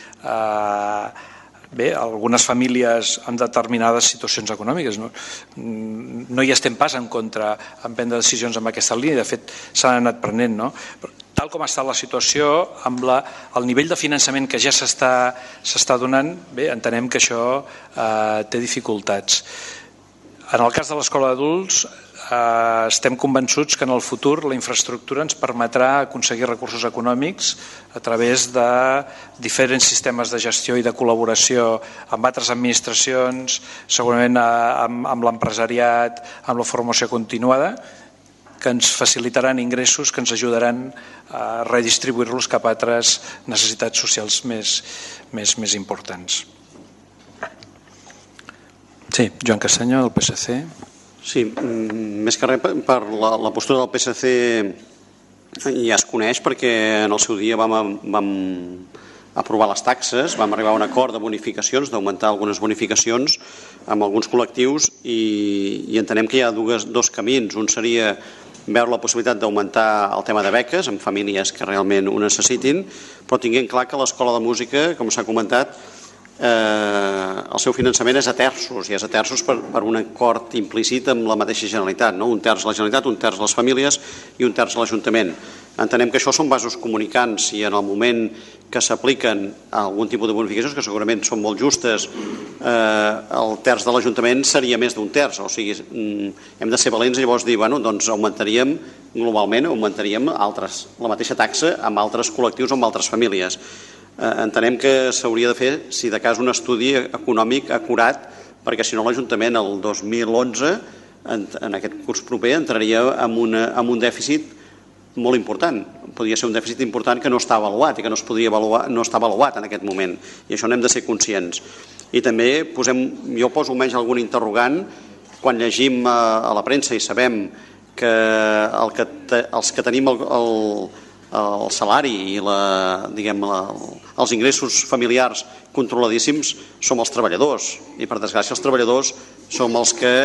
algunes famílies en determinades situacions econòmiques. No hi estem pas en contra en prendre decisions en aquesta línia, de fet s'han anat prenent, no? Tal com està la situació, amb el nivell de finançament que ja s'està donant, entenem que això té dificultats. En el cas de l'escola d'adults, estem convençuts que en el futur la infraestructura ens permetrà aconseguir recursos econòmics a través de diferents sistemes de gestió i de col·laboració amb altres administracions, segurament amb l'empresariat, amb la formació continuada, que ens facilitaran ingressos que ens ajudaran a redistribuir-los cap a altres necessitats socials més importants. Sí, Joan Castanyo, del PSC. Sí, més que res per la postura del PSC ja es coneix perquè en el seu dia vam aprovar les taxes, vam arribar a un acord de bonificacions, d'augmentar algunes bonificacions amb alguns col·lectius i entenem que hi ha dos camins. Un seria veure la possibilitat d'augmentar el tema de beques en famílies que realment ho necessitin, però tinguem clar que l'escola de música, com s'ha comentat, el seu finançament és a terços, i és a terços per un acord implícit amb la mateixa Generalitat, no? Un terç la Generalitat, un terç les famílies i un terç l'Ajuntament. Entenem que això són vasos comunicants i en el moment que s'apliquen algun tipus de bonificacions, que segurament són molt justes, el terç de l'Ajuntament seria més d'un terç, o sigui, hem de ser valents i llavors dir, bueno, doncs augmentaríem globalment, la mateixa taxa amb altres col·lectius o amb altres famílies. Entenem que s'hauria de fer, si de cas, un estudi econòmic acurat, perquè si no l'Ajuntament el 2011, en aquest curs proper, entraria amb un dèficit molt important. Podria ser un dèficit important que no està avaluat i que no està avaluat en aquest moment, i això n'hem de ser conscients. I també jo poso menys algun interrogant quan llegim a la premsa i sabem que els que tenim el salari i els ingressos familiars controladíssims som els treballadors, i per desgràcia els treballadors som els que,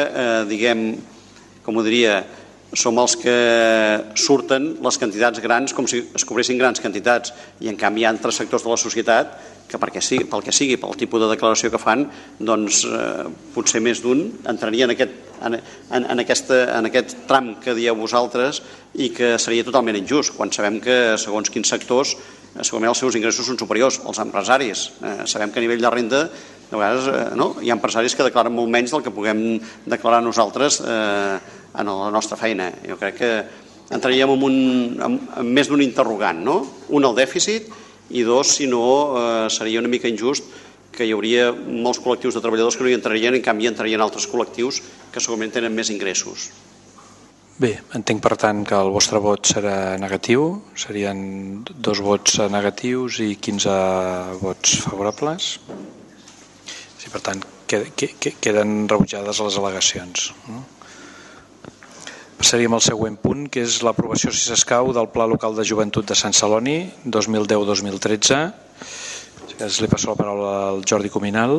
som els que surten les quantitats grans com si es cobressin grans quantitats, i en canvi hi ha altres sectors de la societat que pel que sigui, pel tipus de declaració que fan, doncs potser més d'un entraria en aquest tram que dieu vosaltres, i que seria totalment injust, quan sabem que segons quins sectors segurament els seus ingressos són superiors. Els empresaris, sabem que a nivell de renda de vegades hi ha empresaris que declaren molt menys del que puguem declarar nosaltres en la nostra feina. Jo crec que entraríem en més d'un interrogant, no? Un, el dèficit, i dos, si no, seria una mica injust que hi hauria molts col·lectius de treballadors que no hi entrarien, en canvi entrarien altres col·lectius que segurament tenen més ingressos. Bé, entenc per tant que el vostre vot serà negatiu, serien 2 vots negatius i 15 vots favorables. Sí, per tant, queden rebutjades les al·legacions. Passaríem al següent punt, que és l'aprovació, si s'escau, del Pla Local de Joventut de Sant Celoni 2010-2013. Li passo la paraula al Jordi Cuminal.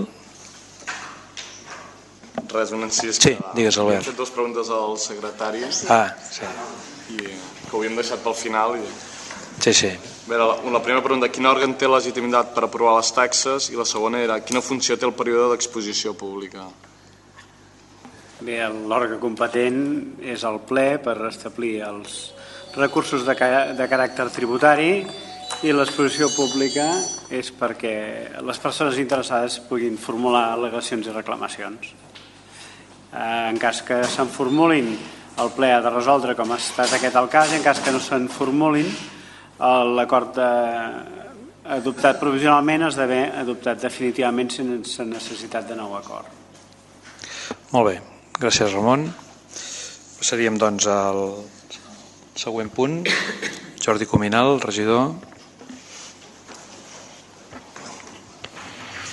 Res, un encís. Sí, digues, Albert. Hem fet 2 preguntes al secretari. Sí. I que ho havíem deixat pel final. Sí. Bé, la primera pregunta, quin òrgan té legitimitat per aprovar les taxes? I la segona era, quina funció té el període d'exposició pública? Bé, l'òrgan competent és el ple per establir els recursos de caràcter tributari, i l'exposició pública és perquè les persones interessades puguin formular al·legacions i reclamacions. En cas que se'n formulin, el ple ha de resoldre com ha estat aquest el cas, i en cas que no se'n formulin, l'acord adoptat provisionalment esdevé adoptat definitivament sense necessitat de nou acord. Molt bé, gràcies, Ramon. Passaríem doncs al següent punt. Jordi Cuminal, regidor.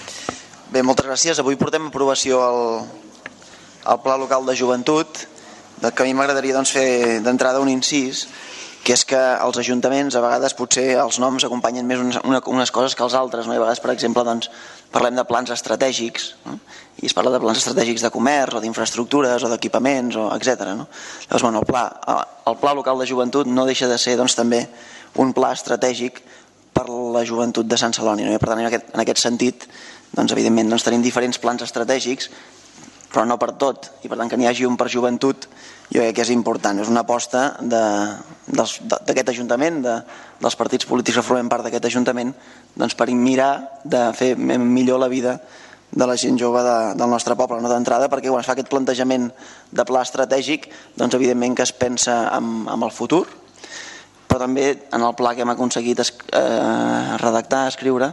Bé, moltes gràcies. Avui portem a aprovació el Pla Local de Joventut, que a mi m'agradaria fer d'entrada un incís, que és que els ajuntaments a vegades potser els noms acompanyen més unes coses que els altres, no? I a vegades, per exemple, parlem de plans estratègics, no? I es parla de plans estratègics de comerç o d'infraestructures o d'equipaments, etc. No? Llavors, el pla local de joventut no deixa de ser també un pla estratègic per la joventut de Sant Celoni, no? I per tant, en aquest sentit, evidentment tenim diferents plans estratègics, però no per tot, i per tant que n'hi hagi un per joventut jo crec que és important, és una aposta d'aquest Ajuntament, dels partits polítics que formem part d'aquest Ajuntament, per mirar de fer millor la vida de la gent jove del nostre poble, no d'entrada, perquè quan es fa aquest plantejament de pla estratègic, evidentment que es pensa en el futur, però també en el pla que hem aconseguit redactar, escriure,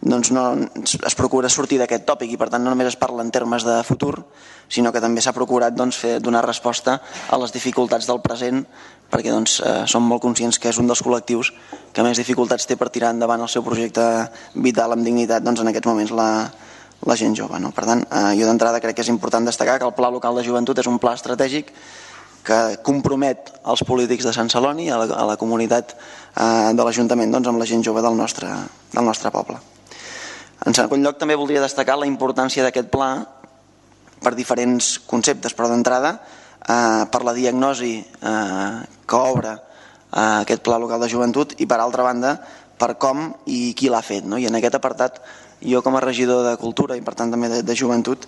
es procura sortir d'aquest tòpic i per tant no només es parla en termes de futur, sinó que també s'ha procurat donar resposta a les dificultats del present, perquè som molt conscients que és un dels col·lectius que més dificultats té per tirar endavant el seu projecte vital amb dignitat en aquests moments la gent jove. Per tant, jo d'entrada crec que és important destacar que el Pla Local de Joventut és un pla estratègic que compromet els polítics de Sant Celoni, a la comunitat de l'Ajuntament, amb la gent jove del nostre poble. En segon lloc, també voldria destacar la importància d'aquest pla per diferents conceptes, però d'entrada per la diagnosi que obre aquest Pla Local de Joventut i per altra banda per com i qui l'ha fet. I en aquest apartat jo com a regidor de Cultura i per tant també de Joventut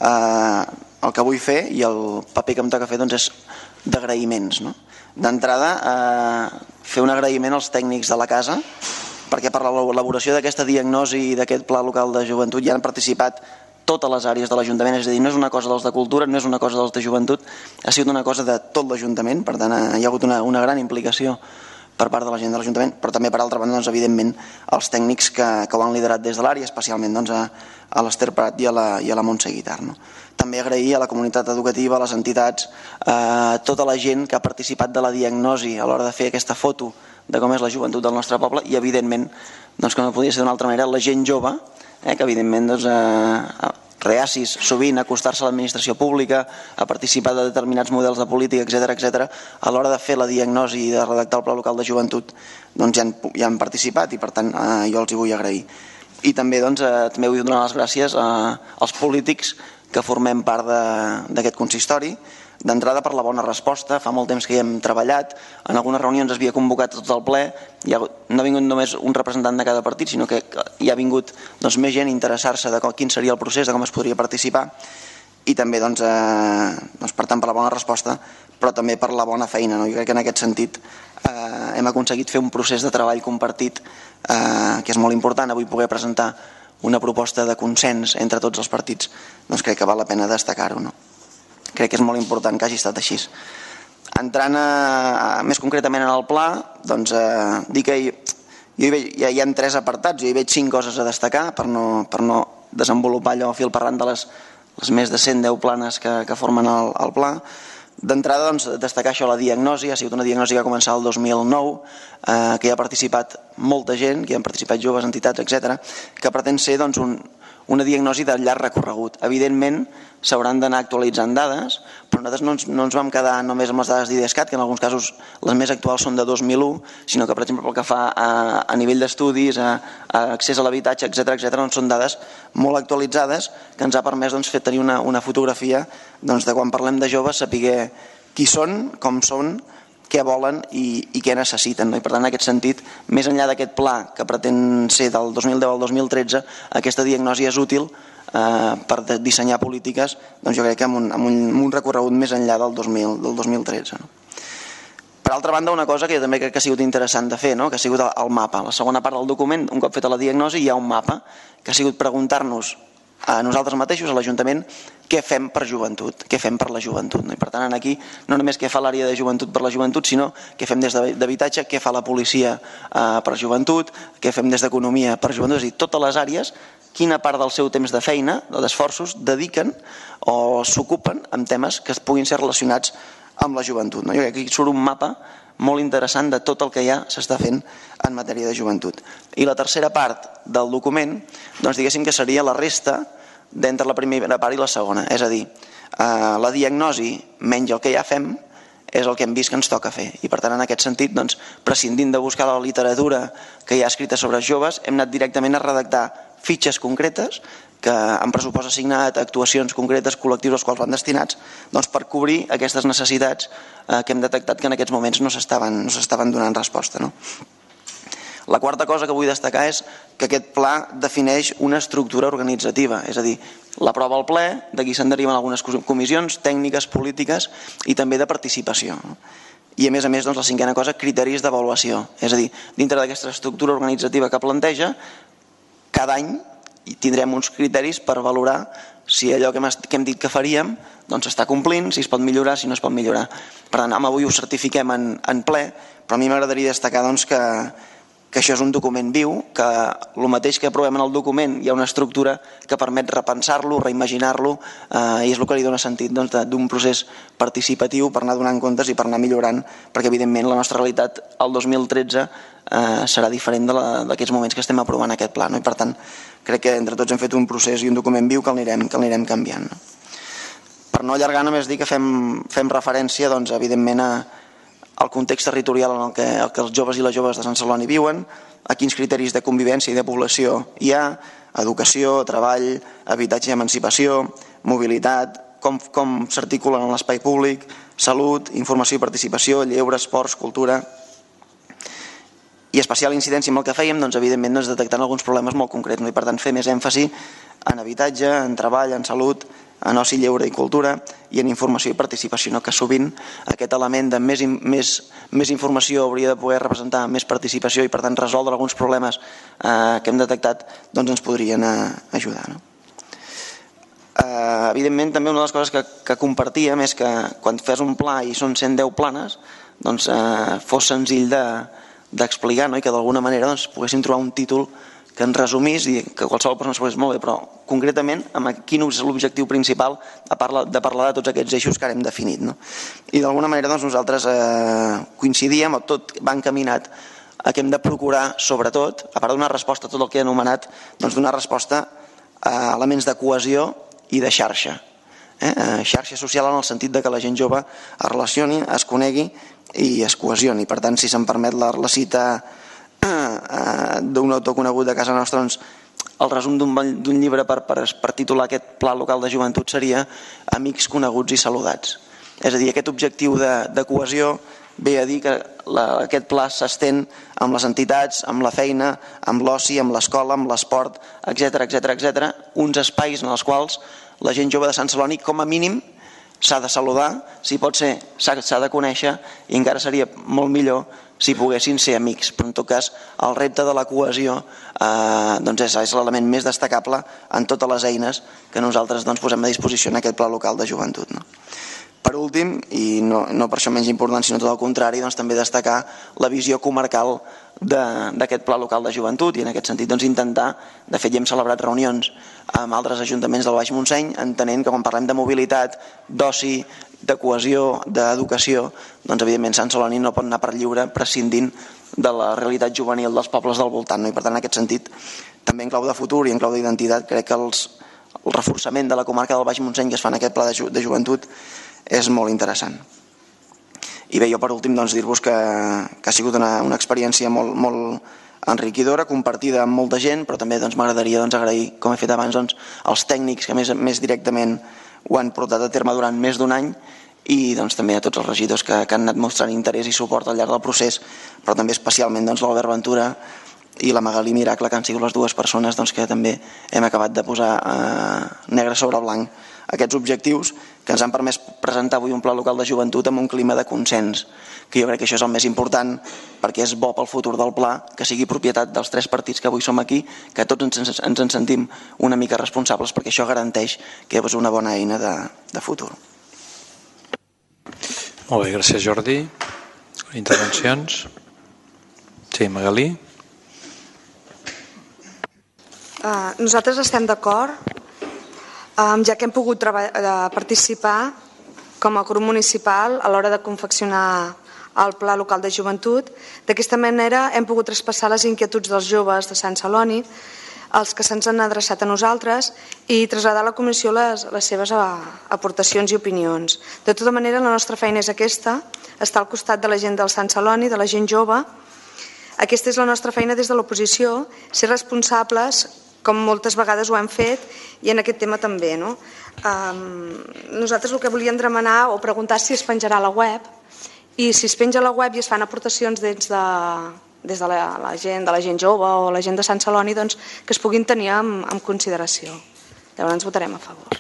el que vull fer i el paper que em toca fer és d'agraïments. D'entrada fer un agraïment als tècnics de la casa perquè per l'elaboració d'aquesta diagnosi i d'aquest Pla Local de Joventut ja han participat totes les àrees de l'Ajuntament, és a dir, no és una cosa dels de Cultura, no és una cosa dels de Joventut, ha sigut una cosa de tot l'Ajuntament, per tant hi ha hagut una gran implicació per part de la gent de l'Ajuntament, però també per altra banda, evidentment, els tècnics que ho han liderat des de l'àrea, especialment a l'Ester Prat i a la Montse Guitar. També agrair a la comunitat educativa, a les entitats, a tota la gent que ha participat de la diagnosi a l'hora de fer aquesta foto de com és la joventut del nostre poble i, evidentment, que no podria ser d'una altra manera, la gent jove, que evidentment reacis sovint a acostar-se a l'administració pública, a participar de determinats models de política, etc., a l'hora de fer la diagnosi i de redactar el Pla Local de Joventut ja han participat i per tant jo els hi vull agrair. I també vull donar les gràcies als polítics que formem part d'aquest consistori, d'entrada per la bona resposta, fa molt temps que hi hem treballat, en algunes reunions es havia convocat tot el ple, no ha vingut només un representant de cada partit, sinó que hi ha vingut més gent a interessar-se de quin seria el procés, de com es podria participar, i també per tant per la bona resposta, però també per la bona feina. Jo crec que en aquest sentit hem aconseguit fer un procés de treball compartit que és molt important. Avui poder presentar una proposta de consens entre tots els partits, crec que val la pena destacar-ho. Crec que és molt important que hagi estat així. Entrant més concretament en el pla, dir que hi ha 3 apartats, jo hi veig 5 coses a destacar per no desenvolupar allò fil per randa de les més de 110 planes que formen el pla. D'entrada, destacar això, la diagnosi, ha sigut una diagnosi que va començar el 2009, que hi ha participat molta gent, que hi han participat joves, entitats, etc., que pretén ser una diagnosi de llarg recorregut. Evidentment, s'hauran d'anar actualitzant dades, però nosaltres no ens vam quedar només amb les dades d'IDESCAT, que en alguns casos les més actuals són de 2001, sinó que, per exemple, pel que fa a nivell d'estudis, a accés a l'habitatge, etc., són dades molt actualitzades que ens ha permès tenir una fotografia de quan parlem de joves, saber qui són, com són, què volen i què necessiten. I per tant, en aquest sentit, més enllà d'aquest pla que pretén ser del 2010 al 2013, aquesta diagnosi és útil per dissenyar polítiques, jo crec que amb un recorregut més enllà del 2013. Per altra banda, una cosa que jo també crec que ha sigut interessant de fer, que ha sigut el mapa. La segona part del document, un cop feta la diagnosi, hi ha un mapa que ha sigut preguntar-nos a nosaltres mateixos, a l'Ajuntament, què fem per joventut, què fem per la joventut. I per tant, aquí no només què fa l'àrea de joventut per la joventut, sinó què fem des d'habitatge, què fa la policia per joventut, què fem des d'economia per joventut, és a dir, totes les àrees, quina part del seu temps de feina, d'esforços, dediquen o s'ocupen amb temes que puguin ser relacionats amb la joventut. Jo crec que aquí surt un mapa molt interessant de tot el que ja s'està fent en matèria de joventut. I la tercera part del document, diguéssim que seria la resta d'entre la primera part i la segona. És a dir, La diagnosi, menys el que ja fem, és el que hem vist que ens toca fer. I per tant, en aquest sentit, prescindint de buscar la literatura que hi ha escrita sobre els joves, hem anat directament a redactar fitxes concretes que han pressupost assignat actuacions concretes, col·lectius als quals van destinats, per cobrir aquestes necessitats que hem detectat que en aquests moments no s'estaven donant resposta. La quarta cosa que vull destacar és que aquest pla defineix una estructura organitzativa, és a dir, l'aprova el ple, d'aquí se'n deriven algunes comissions tècniques, polítiques i també de participació. I a més, la cinquena cosa, criteris d'avaluació, és a dir, dintre d'aquesta estructura organitzativa que planteja, cada any tindrem uns criteris per valorar si allò que hem dit que faríem s'està complint, si es pot millorar, si no es pot millorar. Per tant, avui ho certifiquem en ple, però a mi m'agradaria destacar que això és un document viu, que el mateix que aprovem en el document hi ha una estructura que permet repensar-lo, reimaginar-lo, i és el que li dona sentit d'un procés participatiu per anar donant comptes i per anar millorant, perquè evidentment la nostra realitat el 2013 serà diferent d'aquests moments que estem aprovant aquest pla, i per tant crec que entre tots hem fet un procés i un document viu que l'anirem canviant. Per no allargar, només dir que fem referència evidentment al context territorial en el que els joves i les joves de Sant Celoni viuen, a quins criteris de convivència i de població hi ha, educació, treball, habitatge i emancipació, mobilitat, com s'articulen en l'espai públic, salut, informació i participació, lleure, esports, cultura. I especial incidència amb el que fèiem, evidentment, detectant alguns problemes molt concrets, i per tant fer més èmfasi en habitatge, en treball, en salut, en oci, lleure i cultura, i en informació i participació, que sovint aquest element de més informació hauria de poder representar més participació i per tant resoldre alguns problemes que hem detectat, ens podrien ajudar. Evidentment, també una de les coses que compartíem és que quan fes un pla i són 110 planes, fos senzill d'explicar i que d'alguna manera poguéssim trobar un títol que ens resumís i que qualsevol persona es pogués molt bé, però concretament quin és l'objectiu principal de parlar de tots aquests eixos que ara hem definit. I d'alguna manera nosaltres coincidíem, o tot va encaminat a que hem de procurar, sobretot, a part de donar resposta a tot el que he anomenat, donar resposta a elements de cohesió i de xarxa. Xarxa social en el sentit que la gent jove es relacioni, es conegui i es cohesioni. Per tant, si se'm permet la cita d'un autor conegut de casa nostra, el resum d'un llibre per titular aquest pla local de joventut seria Amics coneguts i saludats. És a dir, aquest objectiu de cohesió ve a dir que aquest pla s'estén amb les entitats, amb la feina, amb l'oci, amb l'escola, amb l'esport, etc. Uns espais en els quals la gent jove de Sant Celoni com a mínim s'ha de saludar, si pot ser s'ha de conèixer, i encara seria molt millor si poguessin ser amics. Però en tot cas el repte de la cohesió és l'element més destacable en totes les eines que nosaltres posem a disposició en aquest pla local de joventut. Per últim, i no per això menys important, sinó tot el contrari, també destacar la visió comarcal d'aquest pla local de joventut, i en aquest sentit intentar, de fet ja hem celebrat reunions amb altres ajuntaments del Baix Montseny, entenent que quan parlem de mobilitat, d'oci, de cohesió, d'educació, evidentment Sant Celoni no pot anar per lliure prescindint de la realitat juvenil dels pobles del voltant, i per tant en aquest sentit també en clau de futur i en clau d'identitat crec que el reforçament de la comarca del Baix Montseny que es fa en aquest pla de joventut és molt interessant. I bé, jo per últim dir-vos que ha sigut una experiència molt enriquidora, compartida amb molta gent, però també m'agradaria agrair, com he fet abans, als tècnics que més directament ho han portat a terme durant més d'un any, i també a tots els regidors que han anat mostrant interès i suport al llarg del procés, però també especialment l'Albert Ventura i la Magalí Miracle, que han sigut les dues persones que també hem acabat de posar negre sobre blanc aquests objectius que ens han permès presentar avui un pla local de joventut amb un clima de consens, que jo crec que això és el més important, perquè és bo pel futur del pla que sigui propietat dels tres partits que avui som aquí, que tots ens en sentim una mica responsables, perquè això garanteix que és una bona eina de futur. Molt bé, gràcies Jordi. Intervencions? Sí, Magalí. Nosaltres estem d'acord, ja que hem pogut participar com a grup municipal a l'hora de confeccionar el pla local de joventut. D'aquesta manera hem pogut traspassar les inquietuds dels joves de Sant Celoni els que se'ns han adreçat a nosaltres i traslladar a la comissió les seves aportacions i opinions. De tota manera, la nostra feina és aquesta, estar al costat de la gent del Sant Celoni, de la gent jove. Aquesta és la nostra feina des de l'oposició, ser responsables, com moltes vegades ho hem fet, i en aquest tema també. Nosaltres el que volíem demanar o preguntar si es penjarà a la web, i si es penja a la web i es fan aportacions des de la gent jove o la gent de Sant Celoni, que es puguin tenir en consideració. Llavors ens votarem a favor.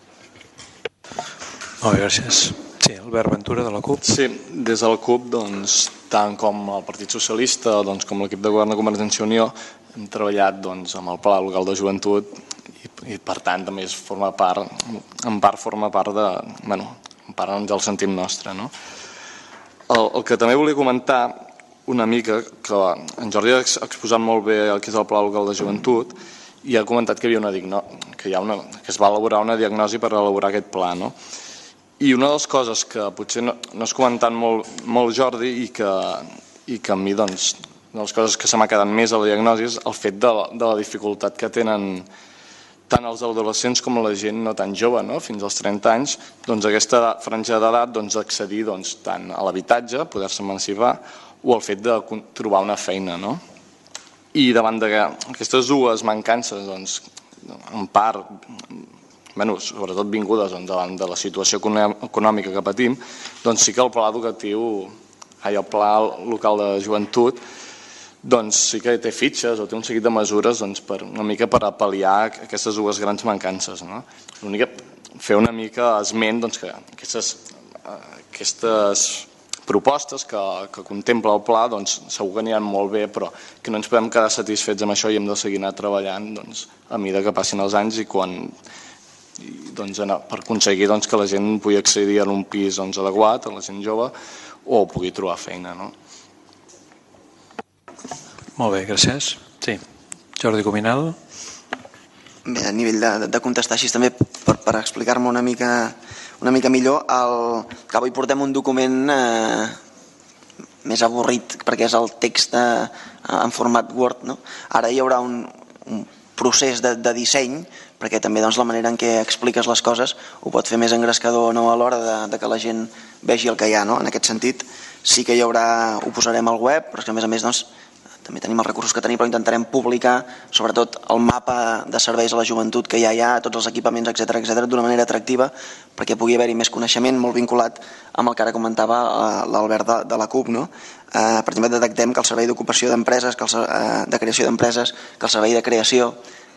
Molt bé, gràcies. Sí, Albert Ventura, de la CUP. Sí, des de la CUP, tant com el Partit Socialista com l'equip de govern de Convergència i Unió, hem treballat amb el Pla Local de Joventut i per tant també en part forma part de... en part ens el sentim nostre. El que també volia comentar una mica, que en Jordi ha exposat molt bé el que és el Pla Local de Joventut i ha comentat que es va elaborar una diagnosi per elaborar aquest pla. I una de les coses que potser no has comentat molt, Jordi, i que a mi, una de les coses que se m'ha quedat més a la diagnosi és el fet de la dificultat que tenen tant els adolescents com la gent no tan jove, fins als 30 anys, aquesta franja d'edat d'accedir tant a l'habitatge, poder-se emancipar, o el fet de trobar una feina. I davant d'aquestes dues mancances, en part, sobretot vingudes davant de la situació econòmica que patim, sí que el Pla Local de Joventut sí que té fitxes o té un seguit de mesures una mica per pal·liar aquestes dues grans mancances. Fer una mica esment que aquestes propostes que contempla el pla segur que aniran molt bé, però que no ens podem quedar satisfets amb això i hem de seguir anar treballant a mesura que passin els anys i per aconseguir que la gent pugui accedir a un pis adequat, a la gent jove, o pugui trobar feina. Molt bé, gràcies. Sí, Jordi Cuminal. Bé, a nivell de contestar així també per explicar-me una mica millor, que avui portem un document més avorrit perquè és el text en format Word. Ara hi haurà un procés de disseny perquè també la manera en què expliques les coses ho pot fer més engrescador a l'hora que la gent vegi el que hi ha. En aquest sentit sí que ho posarem al web, però és que a més també tenim els recursos que tenim, però intentarem publicar sobretot el mapa de serveis a la joventut que ja hi ha, tots els equipaments, etc., d'una manera atractiva perquè pugui haver-hi més coneixement, molt vinculat amb el que ara comentava l'Albert de la CUP. Per exemple, detectem que el servei d'ocupació d'empreses, de creació d'empreses, que el servei de creació,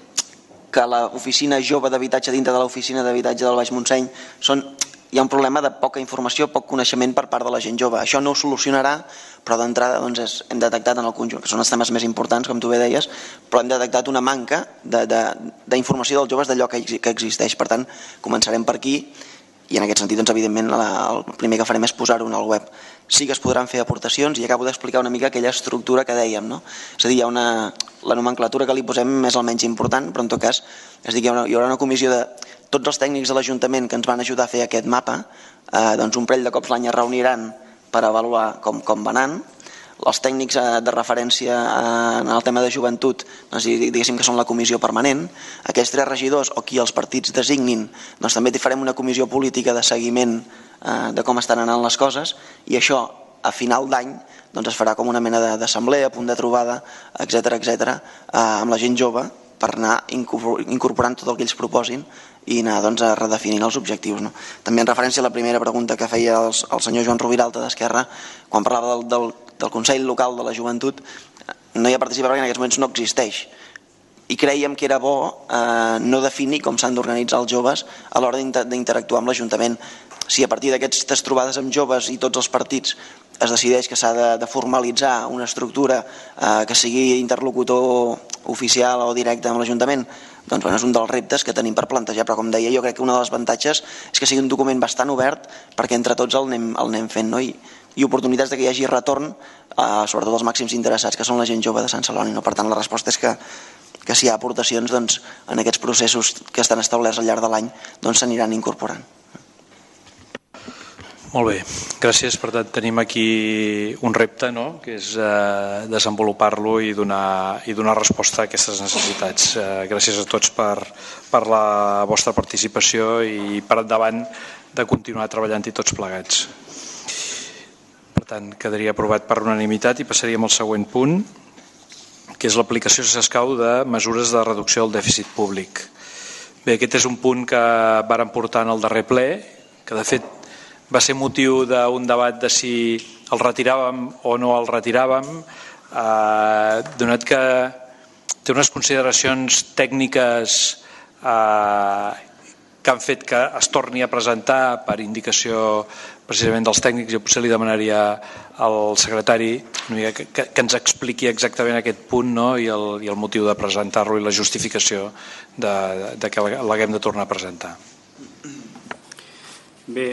que l'oficina jove d'habitatge dintre de l'oficina d'habitatge del Baix Montseny hi ha un problema de poca informació, poc coneixement per part de la gent jove. Això no ho solucionarà, però d'entrada hem detectat en el conjunt, que són els temes més importants, com tu bé deies, però hem detectat una manca d'informació dels joves d'allò que existeix. Per tant, començarem per aquí i en aquest sentit, evidentment, el primer que farem és posar-ho al web. Sí que es podran fer aportacions i acabo d'explicar una mica aquella estructura que dèiem. És a dir, la nomenclatura que li posem és el menys important, però en tot cas hi haurà una comissió de tots els tècnics de l'Ajuntament que ens van ajudar a fer aquest mapa, un parell de cops l'any es reuniran per avaluar com va anant. Els tècnics de referència en el tema de joventut, diguéssim que són la comissió permanent. Aquells 3 regidors o qui els partits designin, també farem una comissió política de seguiment de com estan anant les coses i això a final d'any es farà com una mena d'assemblea, punt de trobada, etc., amb la gent jove per anar incorporant tot el que ells proposin i anar redefinint els objectius. També en referència a la primera pregunta que feia el senyor Joan Rubiralta d'Esquerra, quan parlava del Consell Local de la Joventut, no hi ha participat perquè en aquests moments no existeix. I creiem que era bo no definir com s'han d'organitzar els joves a l'hora d'interactuar amb l'Ajuntament. Si a partir d'aquestes trobades amb joves i tots els partits es decideix que s'ha de formalitzar una estructura que sigui interlocutor oficial o directe amb l'Ajuntament, és un dels reptes que tenim per plantejar, però com deia jo crec que una de les avantatges és que sigui un document bastant obert perquè entre tots el anem fent i oportunitats que hi hagi retorn sobretot els màxims interessats que són la gent jove de Sant Celoni. Per tant la resposta és que si hi ha aportacions en aquests processos que estan establerts al llarg de l'any s'aniran incorporant. Molt bé, gràcies. Per tant, tenim aquí un repte, no?, que és desenvolupar-lo i donar resposta a aquestes necessitats. Gràcies a tots per la vostra participació i per endavant de continuar treballant-hi tots plegats. Per tant, quedaria aprovat per unanimitat i passaríem al següent punt, que és l'aplicació, si s'escau, de mesures de reducció del dèficit públic. Bé, aquest és un punt que vàrem portar en el darrer ple, que de fet va ser motiu d'un debat de si el retiràvem o no el retiràvem, donat que té unes consideracions tècniques que han fet que es torni a presentar per indicació precisament dels tècnics. Jo potser li demanaria al secretari que ens expliqui exactament aquest punt, no?, i el motiu de presentar-lo i la justificació de que l'haguem de tornar a presentar. Bé,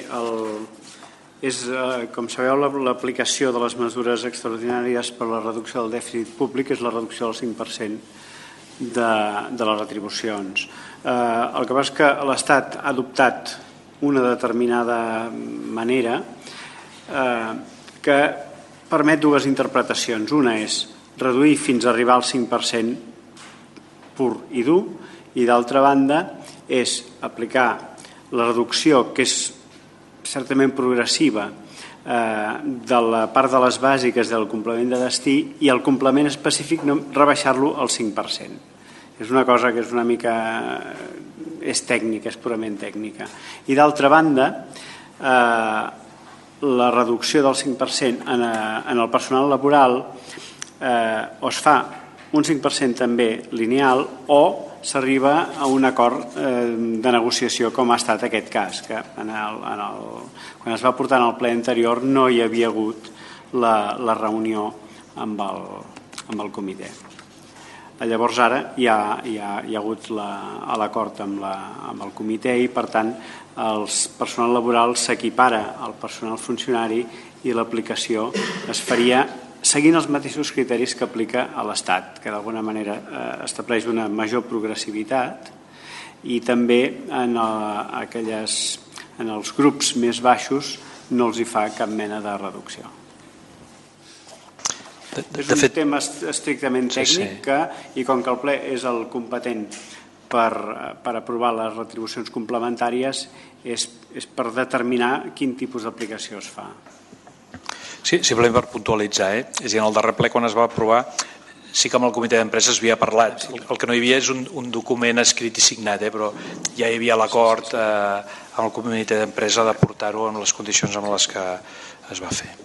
com sabeu, l'aplicació de les mesures extraordinàries per a la reducció del dèficit públic és la reducció del 5% de les retribucions. El que passa és que l'Estat ha adoptat una determinada manera que permet dues interpretacions. Una és reduir fins a arribar al 5% pur i dur, i d'altra banda és aplicar la reducció, que és certament progressiva, de la part de les bàsiques del complement de destí, i el complement específic rebaixar-lo al 5%. És una cosa que és una mica... és tècnica, és purament tècnica. I d'altra banda, la reducció del 5% en el personal laboral o es fa un 5% també lineal o s'arriba a un acord de negociació, com ha estat aquest cas, que quan es va portar en el ple anterior no hi havia hagut la reunió amb el comitè. Llavors ara hi ha hagut l'acord amb el comitè i, per tant, el personal laboral s'equipara al personal funcionari i l'aplicació es faria seguint els mateixos criteris que aplica a l'Estat, que d'alguna manera estableix una major progressivitat, i també en els grups més baixos no els hi fa cap mena de reducció. És un tema estrictament tècnic i com que el ple és el competent per aprovar les retribucions complementàries, és per determinar quin tipus d'aplicació es fa. Sí, simplement per puntualitzar, és a dir, en el darrer ple quan es va aprovar sí que amb el comitè d'empresa es havia parlat. El que no hi havia és un document escrit i signat, però ja hi havia l'acord amb el comitè d'empresa de portar-ho amb les condicions amb les que es va fer.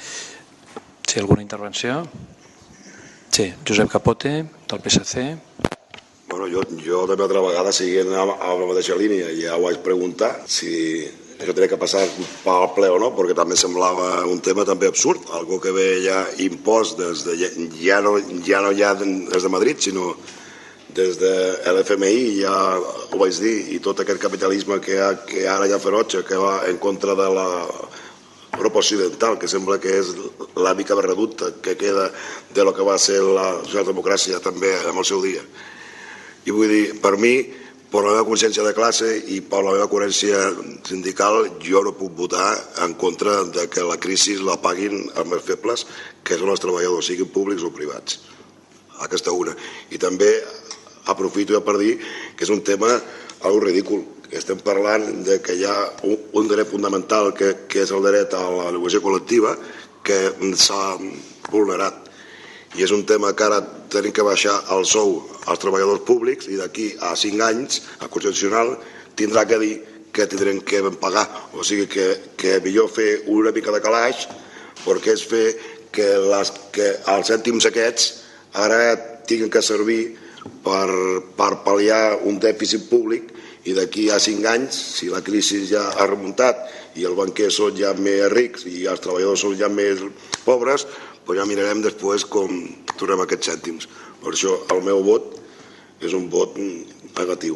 Sí, alguna intervenció? Sí, Josep Capote, del PSC. Bueno, jo també altra vegada, seguint amb la mateixa línia, ja ho vaig preguntar si això tenia que passar pel ple o no, perquè també semblava un tema també absurd, algo que ve ja impost ja no ja des de Madrid, sinó des de l'FMI, ja ho vaig dir, i tot aquest capitalisme que ara hi ha ferotge, que va en contra de l'Europa occidental, que sembla que és la mica reducta que queda de lo que va ser la socialdemocràcia també en el seu dia. I vull dir, per mi, per la meva consciència de classe i per la meva coherència sindical, jo no puc votar en contra de que la crisi la paguin els més febles, que són els treballadors, siguin públics o privats. Aquesta una. I també aprofito ja per dir que és un tema algo ridícul. Estem parlant de que hi ha un dret fundamental que és el dret a la negociació col·lectiva que s'ha vulnerat. I és un tema que ara tenim que baixar el sou als treballadors públics i d'aquí a 5 anys el Constitucional tindrà que dir que tindrem que pagar. O sigui que millor fer una mica de calaix perquè és fer que els cèntims aquests ara tinguin que servir per pal·liar un dèficit públic i d'aquí a 5 anys, si la crisi ja ha remuntat i els banquers són ja més rics i els treballadors són ja més pobres, doncs ja mirarem després com tornem aquests cèntims. Per això el meu vot és un vot negatiu.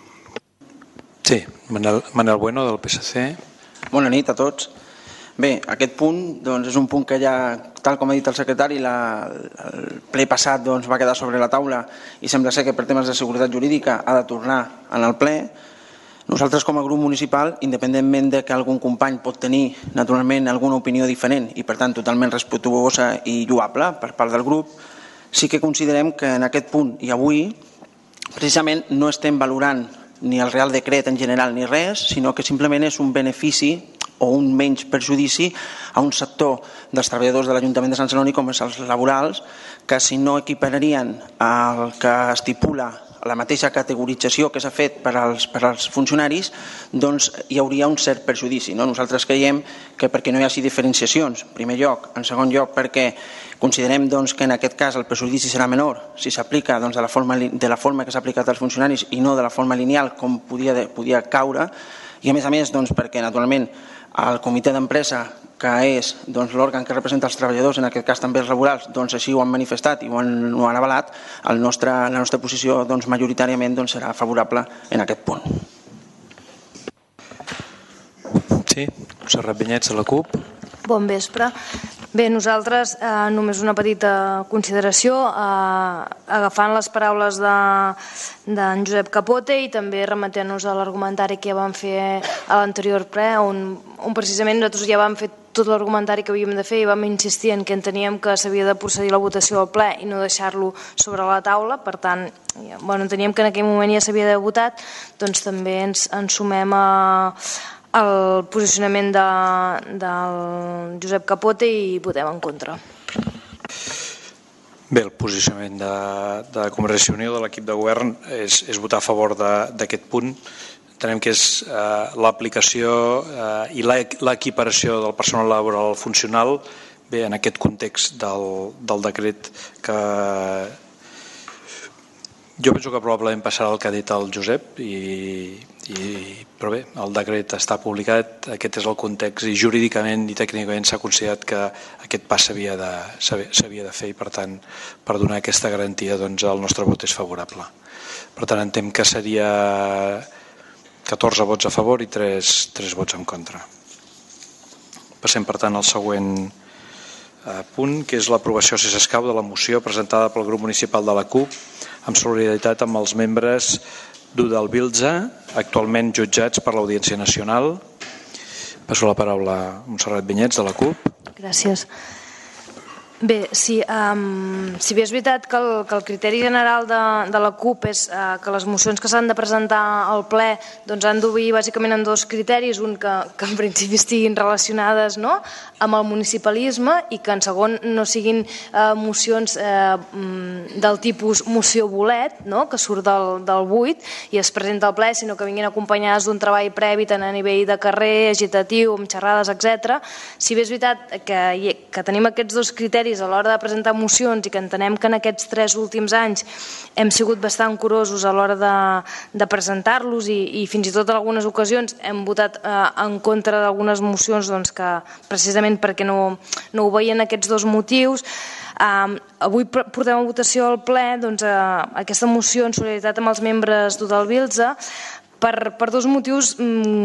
Sí, Manel Bueno, del PSC. Bona nit a tots. Bé, aquest punt doncs, és un punt que ja, tal com ha dit el secretari, el ple passat doncs, va quedar sobre la taula i sembla ser que per temes de seguretat jurídica ha de tornar en el ple. Nosaltres com a grup municipal, independentment de que algun company pot tenir naturalment alguna opinió diferent i per tant totalment respectuosa i lloable per part del grup, sí que considerem que en aquest punt i avui precisament no estem valorant ni el Real Decret en general ni res, sinó que simplement és un benefici o un menys perjudici a un sector dels treballadors de l'Ajuntament de Sant Celoni com és els laborals, que si no equipararien el que estipula la mateixa categorització que s'ha fet per als funcionaris, doncs hi hauria un cert perjudici. Nosaltres creiem que perquè no hi hagi diferenciacions, en primer lloc, en segon lloc perquè considerem que en aquest cas el perjudici serà menor si s'aplica de la forma que s'ha aplicat als funcionaris i no de la forma lineal com podia caure, i a més perquè naturalment el comitè d'empresa, que és l'òrgan que representa els treballadors, en aquest cas també els laborals, així ho han manifestat i ho han avalat, la nostra posició majoritàriament serà favorable en aquest punt. Sí, Montserrat Vinyets de la CUP. Bon vespre. Bé, nosaltres només una petita consideració, agafant les paraules d'en Josep Capote i també remetent-nos a l'argumentari que ja vam fer a l'anterior ple, on precisament nosaltres ja vam fer tot l'argumentari que havíem de fer i vam insistir en que enteníem que s'havia de procedir a la votació al ple i no deixar-lo sobre la taula. Per tant, enteníem que en aquell moment ja s'havia de votar, doncs també ens sumem al posicionament del Josep Capote i votem en contra. Bé, el posicionament de Convergència i Unió, de l'equip de govern, és votar a favor d'aquest punt. Entenem que és l'aplicació i l'equiparació del personal laboral al funcional, bé, en aquest context del decret que jo penso que probablement passarà el que ha dit el Josep, però bé, el decret està publicat, aquest és el context i jurídicament i tècnicament s'ha considerat que aquest pas s'havia de fer i per tant per donar aquesta garantia el nostre vot és favorable. Per tant entenc que seria 14 vots a favor i 3 vots en contra. Passem per tant al següent punt, que és l'aprovació, si s'escau, de la moció presentada pel grup municipal de la CUP amb solidaritat amb els membres d'Udal Bilza, actualment jutjats per l'Audiència Nacional. Passo la paraula a Montserrat Vinyets, de la CUP. Gràcies. Bé, si bé és veritat que el criteri general de la CUP és que les mocions que s'han de presentar al ple han d'obrir bàsicament en dos criteris, un que en principi estiguin relacionades amb el municipalisme i que en segon no siguin mocions del tipus moció bolet, que surt del buit i es presenta al ple, sinó que vinguin acompanyades d'un treball previ tant a nivell de carrer, agitatiu, amb xerrades, etc. Si bé és veritat que tenim aquests dos criteris a l'hora de presentar mocions i que entenem que en aquests 3 últims anys hem sigut bastant curosos a l'hora de presentar-los i fins i tot en algunes ocasions hem votat en contra d'algunes mocions que precisament perquè no ho veien aquests dos motius. Avui portem a votació al ple aquesta moció en solidaritat amb els membres d'Udal Bilza per dos motius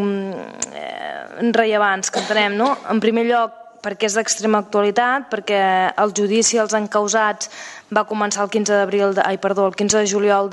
rellevants que entenem. En primer lloc, perquè és d'extrema actualitat, perquè el judici als encausats va començar el 15 de juliol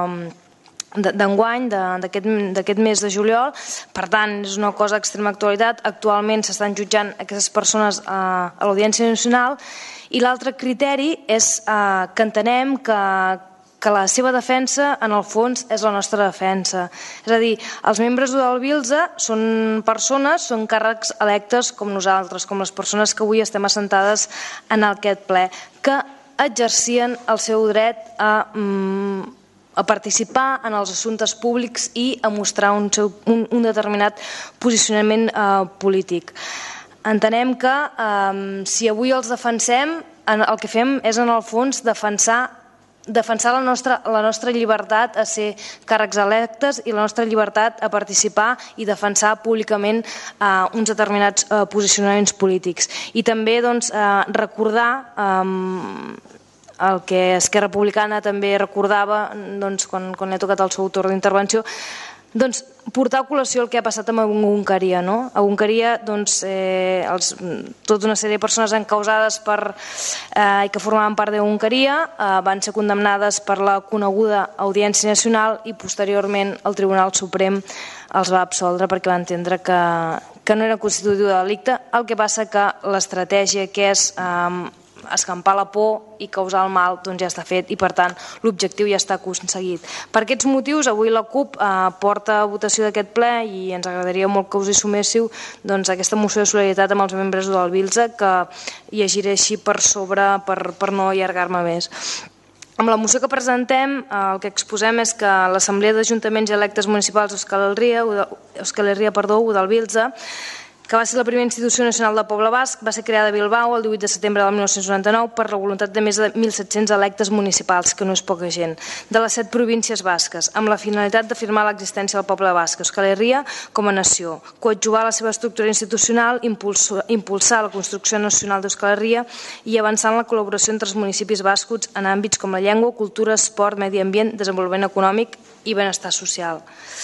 d'enguany, d'aquest mes de juliol. Per tant, és una cosa d'extrema actualitat. Actualment s'estan jutjant aquestes persones a l'Audiència Nacional. I l'altre criteri és que entenem que la seva defensa, en el fons, és la nostra defensa. És a dir, els membres d'Udal Bilza són persones, són càrrecs electes com nosaltres, com les persones que avui estem assentades en aquest ple, que exercien el seu dret a participar en els assumptes públics i a mostrar un determinat posicionament polític. Entenem que si avui els defensem, el que fem és, en el fons, defensar la nostra llibertat a ser càrrecs electes i la nostra llibertat a participar i defensar públicament uns determinats posicionaments polítics. I també recordar el que Esquerra Republicana també recordava quan li ha tocat el seu torn d'intervenció, portar a col·lació el que ha passat amb Egunkaria. A Egunkaria, tota una sèrie de persones encausades i que formaven part d'Egunkaria van ser condemnades per la coneguda Audiència Nacional i posteriorment el Tribunal Suprem els va absoldre perquè va entendre que no era constitutiu de delicte. El que passa que l'estratègia que és escampar la por i causar el mal ja està fet i per tant l'objectiu ja està aconseguit. Per aquests motius avui la CUP porta a votació d'aquest ple i ens agradaria molt que us hi suméssiu aquesta moció de solidaritat amb els membres del Bilza, que llegiré així per sobre per no allargar-me més. Amb la moció que presentem el que exposem és que l'Assemblea d'Ajuntaments i Electes Municipals d'Euskal Herria, del Bilza, que va ser la primera institució nacional del poble basc, va ser creada a Bilbao el 18 de setembre del 1999 per la voluntat de més de 1.700 electes municipals, que no és poca gent, de les 7 províncies basques, amb la finalitat d'afirmar l'existència del poble basc, Euskal Herria, com a nació, coadjuvar la seva estructura institucional, impulsar la construcció nacional d'Euskal Herria i avançar en la col·laboració entre els municipis bascos en àmbits com la llengua, cultura, esport, medi ambient, desenvolupament econòmic i benestar social.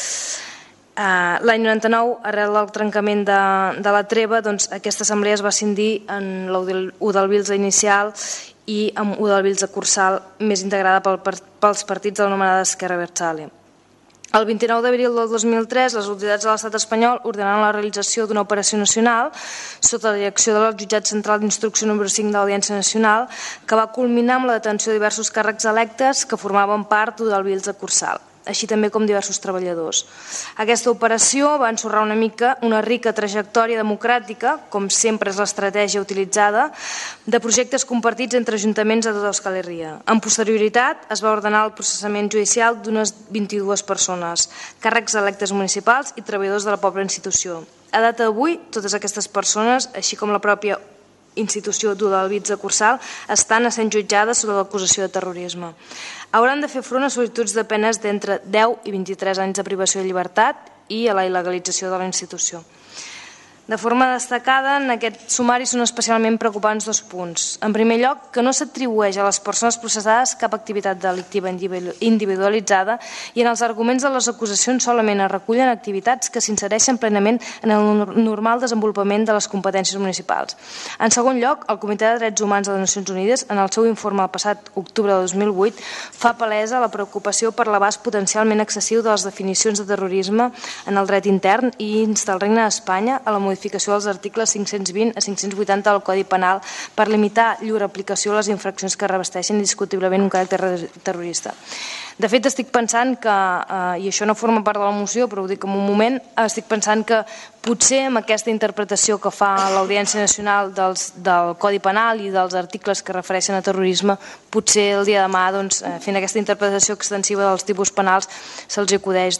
L'any 99, arrel del trencament de la treva, aquesta assemblea es va escindir en l'Udalbilza inicial i amb Udalbilza Cursal, més integrada pels partits de l'anomenada Esquerra Abertzale. El 29 d'abril del 2003, les autoritats de l'estat espanyol ordenaran la realització d'una operació nacional sota la direcció del Jutjat Central d'Instrucció número 5 de l'Audiència Nacional, que va culminar amb la detenció de diversos càrrecs electes que formaven part d'Udalbilza Cursal, així també com diversos treballadors. Aquesta operació va ensorrar una rica trajectòria democràtica, com sempre és l'estratègia utilitzada, de projectes compartits entre ajuntaments de tota Euskal Herria. En posterioritat es va ordenar el processament judicial d'unes 22 persones, càrrecs electes municipals i treballadors de la pròpia institució. A data d'avui, totes aquestes persones, així com la pròpia institució d'Udalbilza Cursal, estan essent jutjades sobre l'acusació de terrorisme. Hauran de fer front a sol·licituds de penes d'entre 10 i 23 anys de privació de llibertat i a la il·legalització de la institució. De forma destacada, en aquest sumari són especialment preocupants 2 punts. En primer lloc, que no s'atribueix a les persones processades cap activitat delictiva individualitzada i en els arguments de les acusacions solament es recullen activitats que s'insereixen plenament en el normal desenvolupament de les competències municipals. En segon lloc, el Comitè de Drets Humans de les Nacions Unides, en el seu informe el passat octubre de 2008, fa palesa la preocupació per l'abast potencialment excessiu de les definicions de terrorisme en el dret intern i insta el Regne d'Espanya a la modificació dels articles 520 a 580 del Codi Penal per limitar llur aplicació a les infraccions que revesteixen indiscutiblement un caràcter terrorista. De fet, estic pensant que, i això no forma part de la moció, però ho dic en un moment, estic pensant que potser amb aquesta interpretació que fa l'Audiència Nacional del Codi Penal i dels articles que refereixen a terrorisme, potser el dia de demà, fent aquesta interpretació extensiva dels tipus penals, se'ls acudeix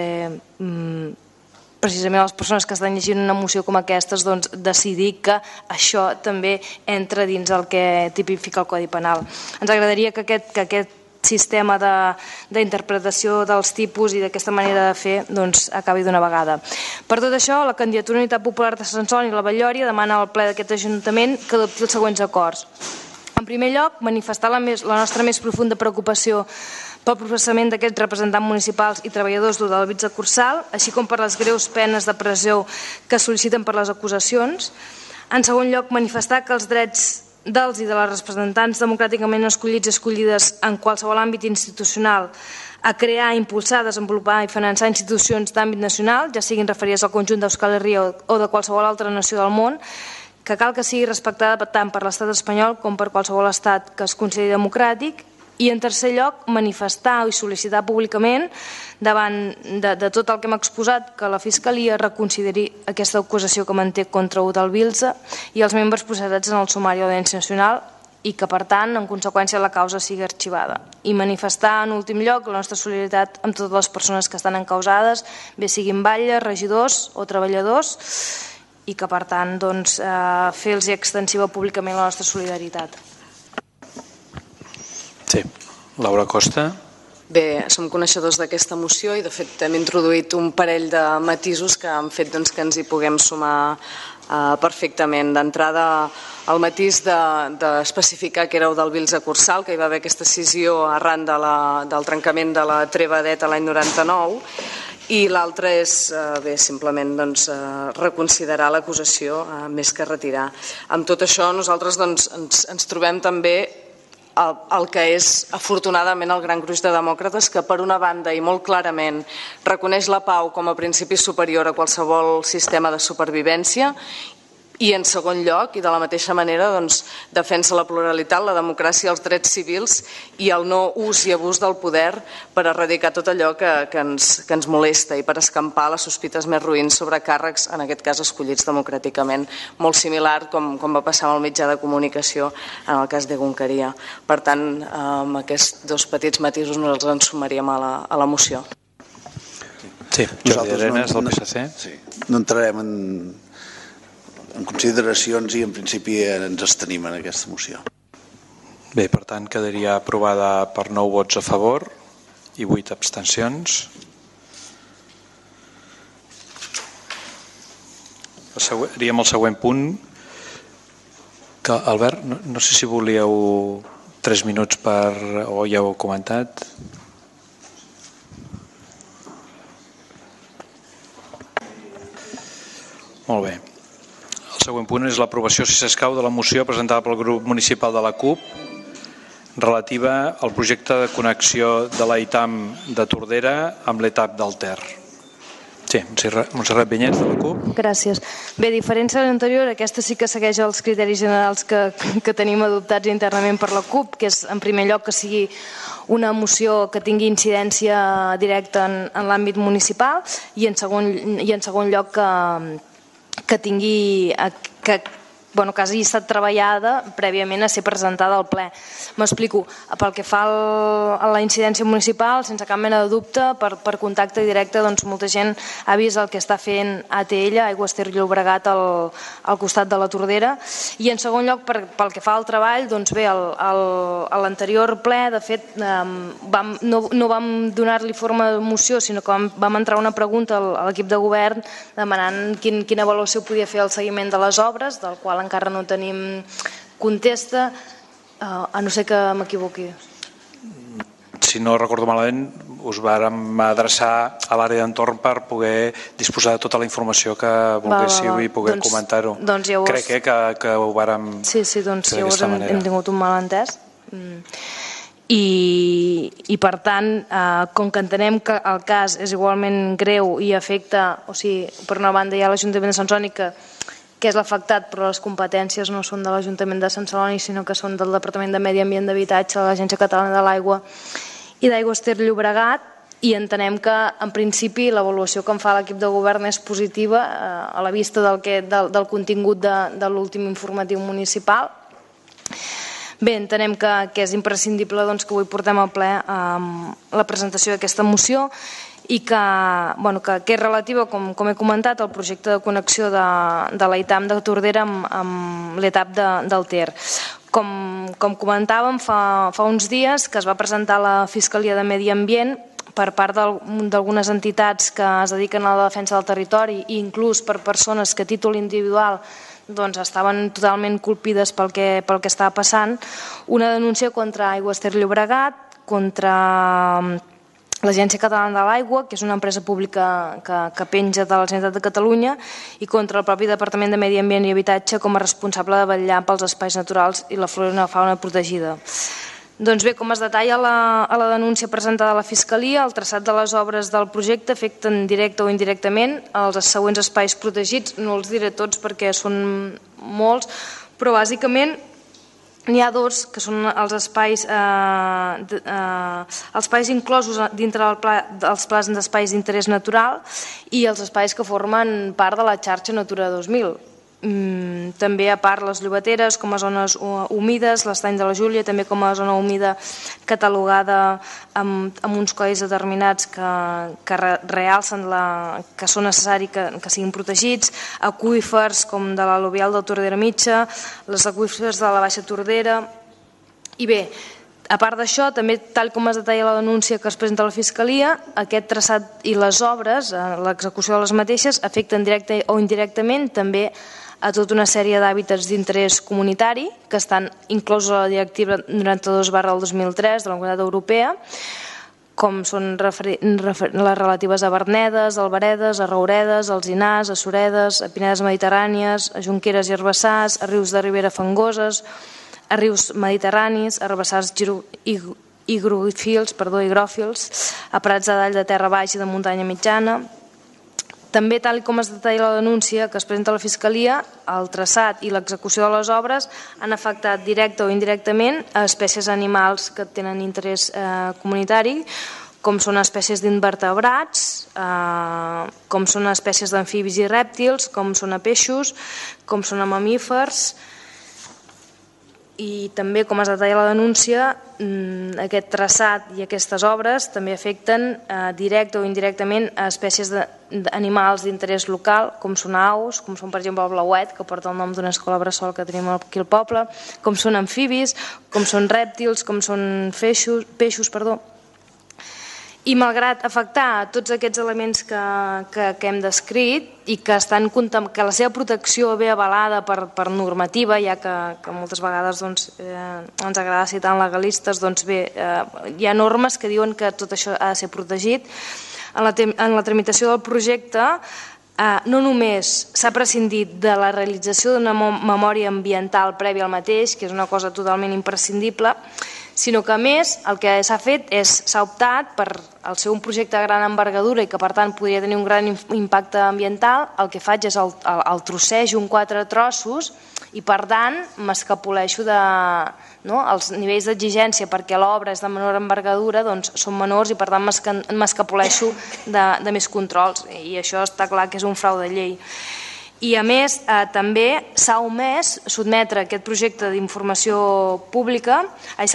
precisament a les persones que estan llegint una moció com aquestes decidir que això també entra dins el que tipifica el Codi Penal. Ens agradaria que aquest sistema d'interpretació dels tipus i d'aquesta manera de fer acabi d'una vegada. Per tot això, la candidatura Unitat Popular de Sant Celoni i la Batllòria demana al ple d'aquest Ajuntament que adopti els següents acords. En primer lloc, manifestar la nostra més profunda preocupació pel processament d'aquests representants municipals i treballadors d'Udalbilza Cursal, així com per les greus penes de presó que sol·liciten per les acusacions. En segon lloc, manifestar que els drets dels i de les representants democràticament escollits i escollides en qualsevol àmbit institucional a crear, impulsar, desenvolupar i finançar institucions d'àmbit nacional, ja siguin referides al conjunt d'Euskal Herria o de qualsevol altra nació del món, que cal que sigui respectada tant per l'estat espanyol com per qualsevol estat que es consideri democràtic. I en tercer lloc, manifestar i sol·licitar públicament davant de tot el que hem exposat que la Fiscalia reconsideri aquesta acusació que manté contra Udalbilza i els membres processats en el sumari de l'Audiència Nacional i que, per tant, en conseqüència, la causa sigui arxivada. I manifestar, en últim lloc, la nostra solidaritat amb totes les persones que estan encausades, bé siguin batlles, regidors o treballadors, i que, per tant, fer-los extensiva públicament la nostra solidaritat. Sí. Laura Costa. Bé, som coneixedors d'aquesta moció i de fet hem introduït un parell de matisos que han fet que ens hi puguem sumar perfectament. D'entrada, el matís d'especificar que era Udalbilza Cursal, que hi va haver aquesta escissió arran del trencament de la treva d'ETA l'any 99, i l'altre és simplement reconsiderar l'acusació més que retirar. Amb tot això nosaltres ens trobem també el que és afortunadament el gran gruix de demòcrates, que per una banda i molt clarament reconeix la pau com a principi superior a qualsevol sistema de supervivència, i en segon lloc, i de la mateixa manera, defensa la pluralitat, la democràcia, els drets civils i el no ús i abús del poder per erradicar tot allò que ens molesta i per escampar les sospites més ruïns sobre càrrecs, en aquest cas escollits democràticament, molt similar com va passar amb el mitjà de comunicació en el cas d'Egunkaria. Per tant, amb aquests dos petits matisos nosaltres ens sumaríem a la moció. Sí, Jordi Arenas, del PSC. No entrarem en consideracions i en principi ens abstenim en aquesta moció. Bé, per tant, quedaria aprovada per 9 vots a favor i 8 abstencions. Anem al següent punt, que, Albert, no sé si volíeu 3 minuts o ja ho heu comentat. Molt bé. El següent punt és l'aprovació, si s'escau, de la moció presentada pel grup municipal de la CUP relativa al projecte de connexió de l'EITAM de Tordera amb l'ETAP del Ter. Sí, Montserrat Vinyets, de la CUP. Gràcies. Bé, a diferència de l'anterior, aquesta sí que segueix els criteris generals que tenim adoptats internament per la CUP, que és, en primer lloc, que sigui una moció que tingui incidència directa en l'àmbit municipal i, en segon lloc, que tingui que hagi estat treballada prèviament a ser presentada al ple. M'explico. Pel que fa a la incidència municipal, sense cap mena de dubte, per contacte directe, molta gent ha vist el que està fent ATL, Aigües Ter Llobregat, al costat de la Tordera. I en segon lloc, pel que fa al treball, bé, a l'anterior ple, de fet, no vam donar-li forma de moció, sinó que vam entrar una pregunta a l'equip de govern demanant quina avaluació podia fer el seguiment de les obres, del qual encara no tenim contesta, a no ser que m'equivoqui. Si no recordo malament, us vàrem adreçar a l'àrea d'entorn per poder disposar de tota la informació que volguéssiu i poder comentar-ho. Crec que ho vàrem fer d'aquesta manera. Hem tingut un malentès. I per tant, com que entenem que el cas és igualment greu i afecta, o sigui, per una banda hi ha l'Ajuntament de Sant Celoni que és l'afectat, però les competències no són de l'Ajuntament de Sant Celoni, sinó que són del Departament de Medi Ambient, d'Habitatge, de l'Agència Catalana de l'Aigua i d'Aigües Ter Llobregat, i entenem que, en principi, l'avaluació que en fa l'equip de govern és positiva a la vista del contingut de l'últim informatiu municipal. Bé, entenem que és imprescindible que avui portem al ple la presentació d'aquesta moció i que és relativa, com he comentat, al projecte de connexió de l'EITAM de Tordera amb l'ETAP del Ter. Com comentàvem, fa uns dies que es va presentar a la Fiscalia de Medi Ambient per part d'algunes entitats que es dediquen a la defensa del territori i inclús per persones que a títol individual estaven totalment colpides pel que estava passant, una denúncia contra Aigües Ter Llobregat, contra l'Agència Catalana de l'Aigua, que és una empresa pública que penja de la Generalitat de Catalunya, i contra el propi Departament de Medi Ambient i Habitatge com a responsable de vetllar pels espais naturals i la flora i la fauna protegida. Doncs bé, com es detalla a la denúncia presentada a la Fiscalia, el traçat de les obres del projecte afecten directe o indirectament els següents espais protegits. No els diré tots perquè són molts, però bàsicament n'hi ha dos, que són els espais inclosos dintre dels plans d'espais d'interès natural i els espais que formen part de la xarxa Natura 2000. També a part les llobateres com a zones humides, l'estany de la Júlia també com a zona humida catalogada amb uns codis determinats que realcen que són necessaris que siguin protegits, aqüífers com de l'al·luvial de Tordera Mitja, les aqüífers de la Baixa Tordera. I bé, a part d'això, també tal com es detalla la denúncia que es presenta a la Fiscalia, aquest traçat i les obres, l'execució de les mateixes, afecten directe o indirectament també a tota una sèrie d'hàbitats d'interès comunitari que estan inclosos a la Directiva 92/2003 de la Comunitat Europea, com són les relatives a Vernedes, a Alberedes, a Rouredes, a Alzinars, a Suredes, a Pinedes Mediterrànies, a Jonqueres i Herbassars, a rius de ribera fangoses, a rius mediterranis, a herbassars higròfils, a prats de dall de terra baixa i de muntanya mitjana. També, tal com es detalla la denúncia que es presenta a la Fiscalia, el traçat i l'execució de les obres han afectat directe o indirectament a espècies animals que tenen interès comunitari, com són espècies d'invertebrats, com són espècies d'amfibis i rèptils, com són a peixos, com són a mamífers. I també, com es detalla la denúncia, aquest traçat i aquestes obres també afecten directe o indirectament a espècies d'animals d'interès local, com són aus, com són per exemple el blauet, que porta el nom d'una escola bressol que tenim aquí al poble, com són amfibis, com són rèptils, com són peixos. I malgrat afectar tots aquests elements que hem descrit i que la seva protecció ve avalada per normativa, ja que moltes vegades ens agrada citar legalistes, hi ha normes que diuen que tot això ha de ser protegit. En la tramitació del projecte no només s'ha prescindit de la realització d'una memòria ambiental prèvia al mateix, que és una cosa totalment imprescindible, sinó que a més el que s'ha fet és s'ha optat per al ser un projecte de gran envergadura i que per tant podria tenir un gran impacte ambiental. El que faig és el trossejo en 4 trossos i per tant m'escapoleixo els nivells d'exigència perquè l'obra és de menor envergadura, doncs són menors i per tant m'escapoleixo de més controls, i això està clar que és un frau de llei. I a més també s'ha omès sotmetre aquest projecte d'informació pública,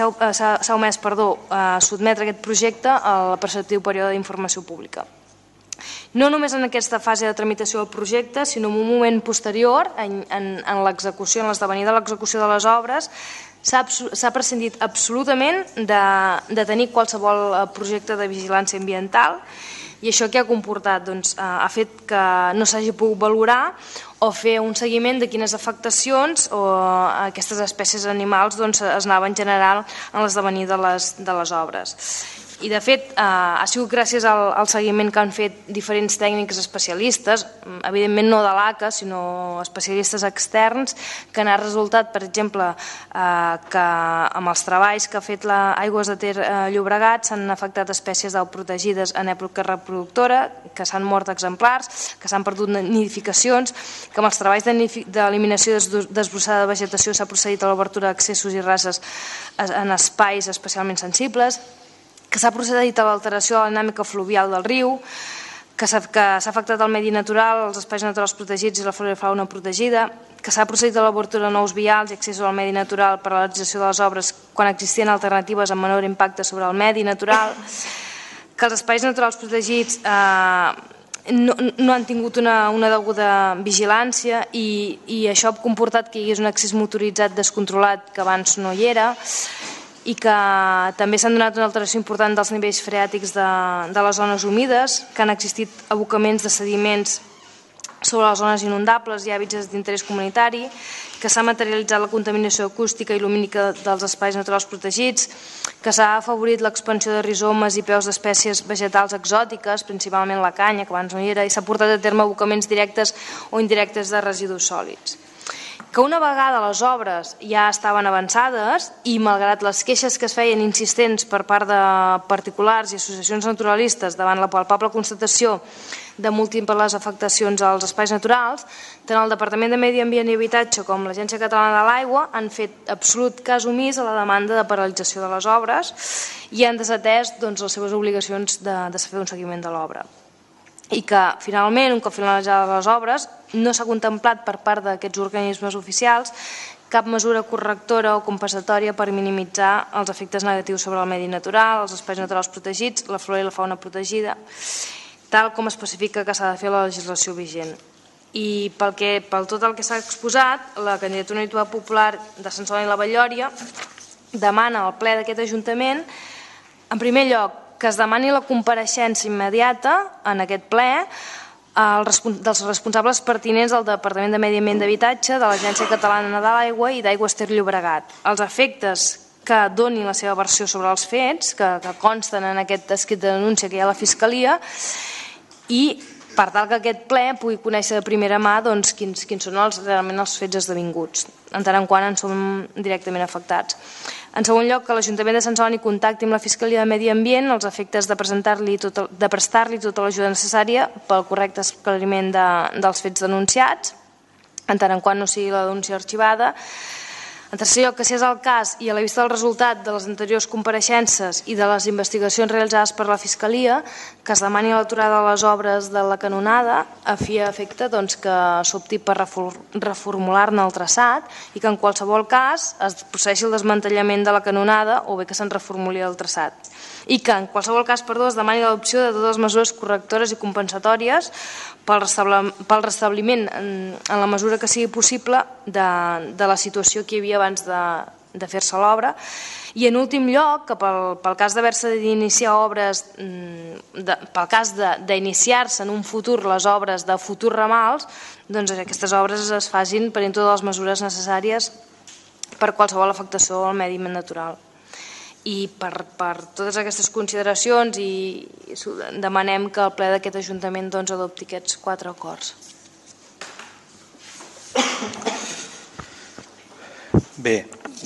sotmetre aquest projecte al preceptiu període d'informació pública. No només en aquesta fase de tramitació del projecte, sinó en un moment posterior, en l'execució, en l'esdevenir de l'execució de les obres, s'ha prescindit absolutament de tenir qualsevol projecte de vigilància ambiental. I això què ha comportat? Ha fet que no s'hagi pogut valorar o fer un seguiment de quines afectacions aquestes espècies animals es anaven generant en l'esdevenir de les obres. I de fet ha sigut gràcies al seguiment que han fet diferents tècnics especialistes, evidentment no de l'ACA sinó especialistes externs, que n'ha resultat, per exemple, que amb els treballs que ha fet Aigües de Ter Llobregat s'han afectat espècies d'au protegides en època reproductora, que s'han mort exemplars, que s'han perdut nidificacions, que amb els treballs d'eliminació desbrossada de vegetació s'ha procedit a l'obertura d'accessos i rases en espais especialment sensibles, que s'ha procedit a l'alteració de la dinàmica fluvial del riu, que s'ha afectat el medi natural, els espais naturals protegits i la flora i fauna protegida, que s'ha procedit a l'obertura de nous vials i accessos al medi natural per a la realització de les obres quan existien alternatives amb menor impacte sobre el medi natural, que els espais naturals protegits no han tingut una deguda vigilància i això ha comportat que hi hagués un accés motoritzat descontrolat que abans no hi era, i que també s'han donat una alteració important dels nivells freàtics de les zones humides, que han existit abocaments de sediments sobre les zones inundables i hàbitats d'interès comunitari, que s'ha materialitzat la contaminació acústica i lumínica dels espais naturals protegits, que s'ha afavorit l'expansió de rizomes i peus d'espècies vegetals exòtiques, principalment la canya, que abans no hi era, i s'ha portat a terme abocaments directes o indirectes de residus sòlids. Que una vegada les obres ja estaven avançades i malgrat les queixes que es feien insistents per part de particulars i associacions naturalistes davant la palpable constatació de múltiples afectacions als espais naturals, tant el Departament de Medi Ambient i Habitatge com l'Agència Catalana de l'Aigua han fet absolut cas omís a la demanda de paralització de les obres i han desatès les seves obligacions de fer un seguiment de l'obra. I que finalment, un cop finalitzades les obres, no s'ha contemplat per part d'aquests organismes oficials cap mesura correctora o compensatòria per minimitzar els efectes negatius sobre el medi natural, els espais naturals protegits, la flora i la fauna protegida, tal com especifica que s'ha de fer la legislació vigent. I pel tot el que s'ha exposat, la candidatura Unitat Popular de Sant Celoni i la Vall-lloria demana al ple d'aquest Ajuntament, en primer lloc, que es demani la compareixença immediata en aquest ple dels responsables pertinents del Departament de Medi Ambient i Habitatge, de l'Agència Catalana de l'Aigua i d'Aigües Ter Llobregat. Els efectes que donin la seva versió sobre els fets, que consten en aquest escrit de denúncia que hi ha a la Fiscalia, i per tal que aquest ple pugui conèixer de primera mà quins són realment els fets esdevinguts, en tant en quant en som directament afectats. En segon lloc, que l'Ajuntament de Sant Celoni contacti amb la Fiscalia de Medi Ambient als efectes de prestar-li tota l'ajuda necessària pel correcte esclariment dels fets denunciats, en tant en quant no sigui la denúncia arxivada. En tercer lloc, que si és el cas i a la vista del resultat de les anteriors compareixences i de les investigacions realitzades per la Fiscalia, que es demani l'aturada de les obres de la canonada a fi i efecte que s'opti per reformular-ne el traçat i que en qualsevol cas es procedeixi al desmantellament de la canonada o bé que se'n reformuli el traçat. I que en qualsevol cas es demani l'adopció de totes les mesures correctores i compensatòries pel restabliment en la mesura que sigui possible de la situació que hi havia abans de fer-se l'obra. I en últim lloc, que pel cas d'haver-se d'iniciar obres, pel cas d'iniciar-se en un futur les obres de futurs ramals, doncs aquestes obres es facin prenent totes les mesures necessàries per qualsevol afectació al medi natural. I per totes aquestes consideracions demanem que el ple d'aquest Ajuntament adopti aquests 4 acords. Bé,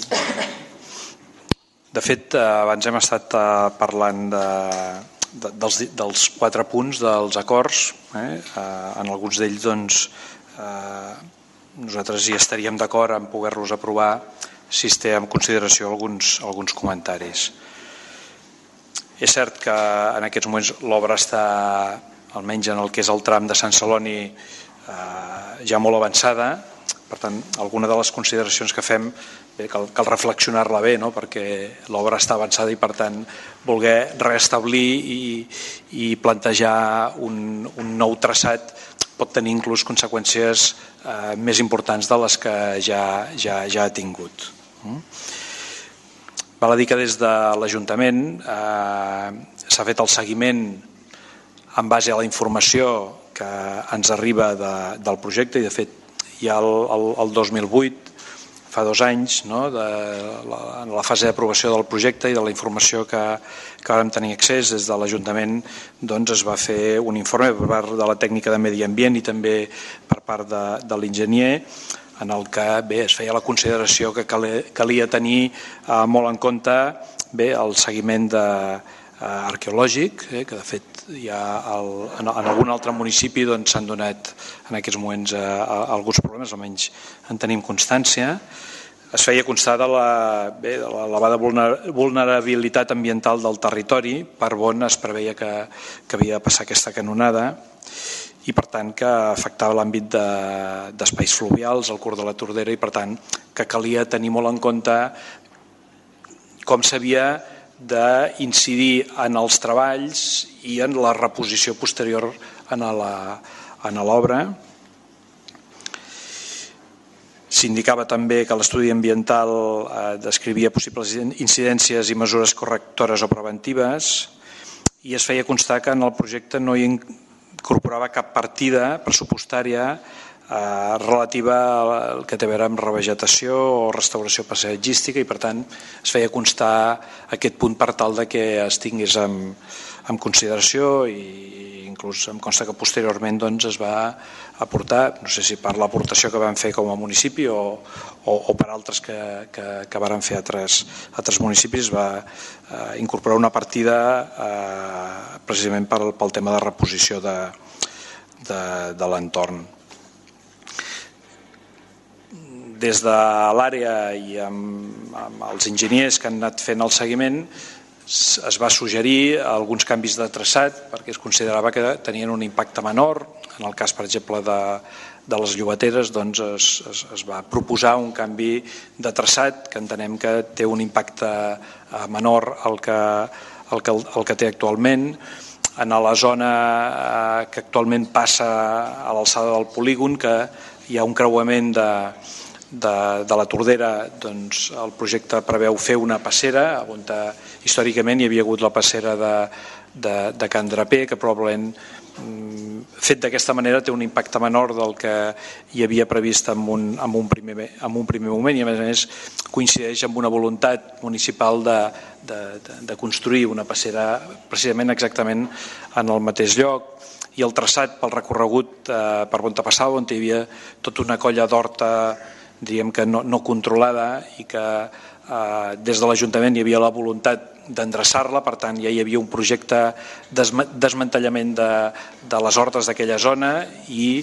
de fet, abans hem estat parlant dels 4 punts dels acords. En alguns d'ells nosaltres hi estaríem d'acord en poder-los aprovar si es té en consideració alguns comentaris. És cert que en aquests moments l'obra està, almenys en el que és el tram de Sant Celoni, ja molt avançada. Per tant, alguna de les consideracions que fem cal reflexionar-la bé, perquè l'obra està avançada i per tant voler restablir i plantejar un nou traçat pot tenir inclús conseqüències més importants de les que ja ha tingut. Val a dir que des de l'Ajuntament s'ha fet el seguiment en base a la informació que ens arriba del projecte i de fet ja el 2008, fa 2 anys, en la fase d'aprovació del projecte i de la informació que vam tenir accés des de l'Ajuntament, es va fer un informe per part de la tècnica de medi ambient i també per part de l'enginyer, en el que es feia la consideració que calia tenir molt en compte el seguiment arqueològic, que de fet en algun altre municipi s'han donat en aquests moments alguns problemes, almenys en tenim constància. Es feia constar de l'elevada vulnerabilitat ambiental del territori per on es preveia que havia de passar aquesta canonada i per tant que afectava l'àmbit d'espais fluvials, el curs de la Tordera, i per tant que calia tenir molt en compte com s'havia d'incidir en els treballs i en la reposició posterior a l'obra. S'indicava també que l'estudi ambiental descrivia possibles incidències i mesures correctores o preventives i es feia constar que en el projecte no hi incorporava cap partida pressupostària relativa al que té a veure amb revegetació o restauració paisatgística i per tant es feia constar aquest punt per tal que es tingués en consideració i inclús em consta que posteriorment es va aportar, no sé si per l'aportació que van fer com a municipi o per altres que varen fer altres municipis, va incorporar una partida precisament pel tema de reposició de l'entorn. Des de l'àrea i amb els enginyers que han anat fent el seguiment es va suggerir alguns canvis de traçat perquè es considerava que tenien un impacte menor. En el cas, per exemple, de les llogateres es va proposar un canvi de traçat que entenem que té un impacte menor al que té actualment. En la zona que actualment passa a l'alçada del polígon, que hi ha un creuament de la Tordera, el projecte preveu fer una passera on històricament hi havia hagut la passera de Can Draper, que probablement fet d'aquesta manera té un impacte menor del que hi havia previst en un primer moment i a més coincideix amb una voluntat municipal de construir una passera precisament exactament en el mateix lloc i el traçat pel recorregut per on te passava, on hi havia tota una colla d'horta, diríem que no controlada, i que des de l'Ajuntament hi havia la voluntat d'endreçar-la. Per tant, ja hi havia un projecte de desmantellament de les hortes d'aquella zona i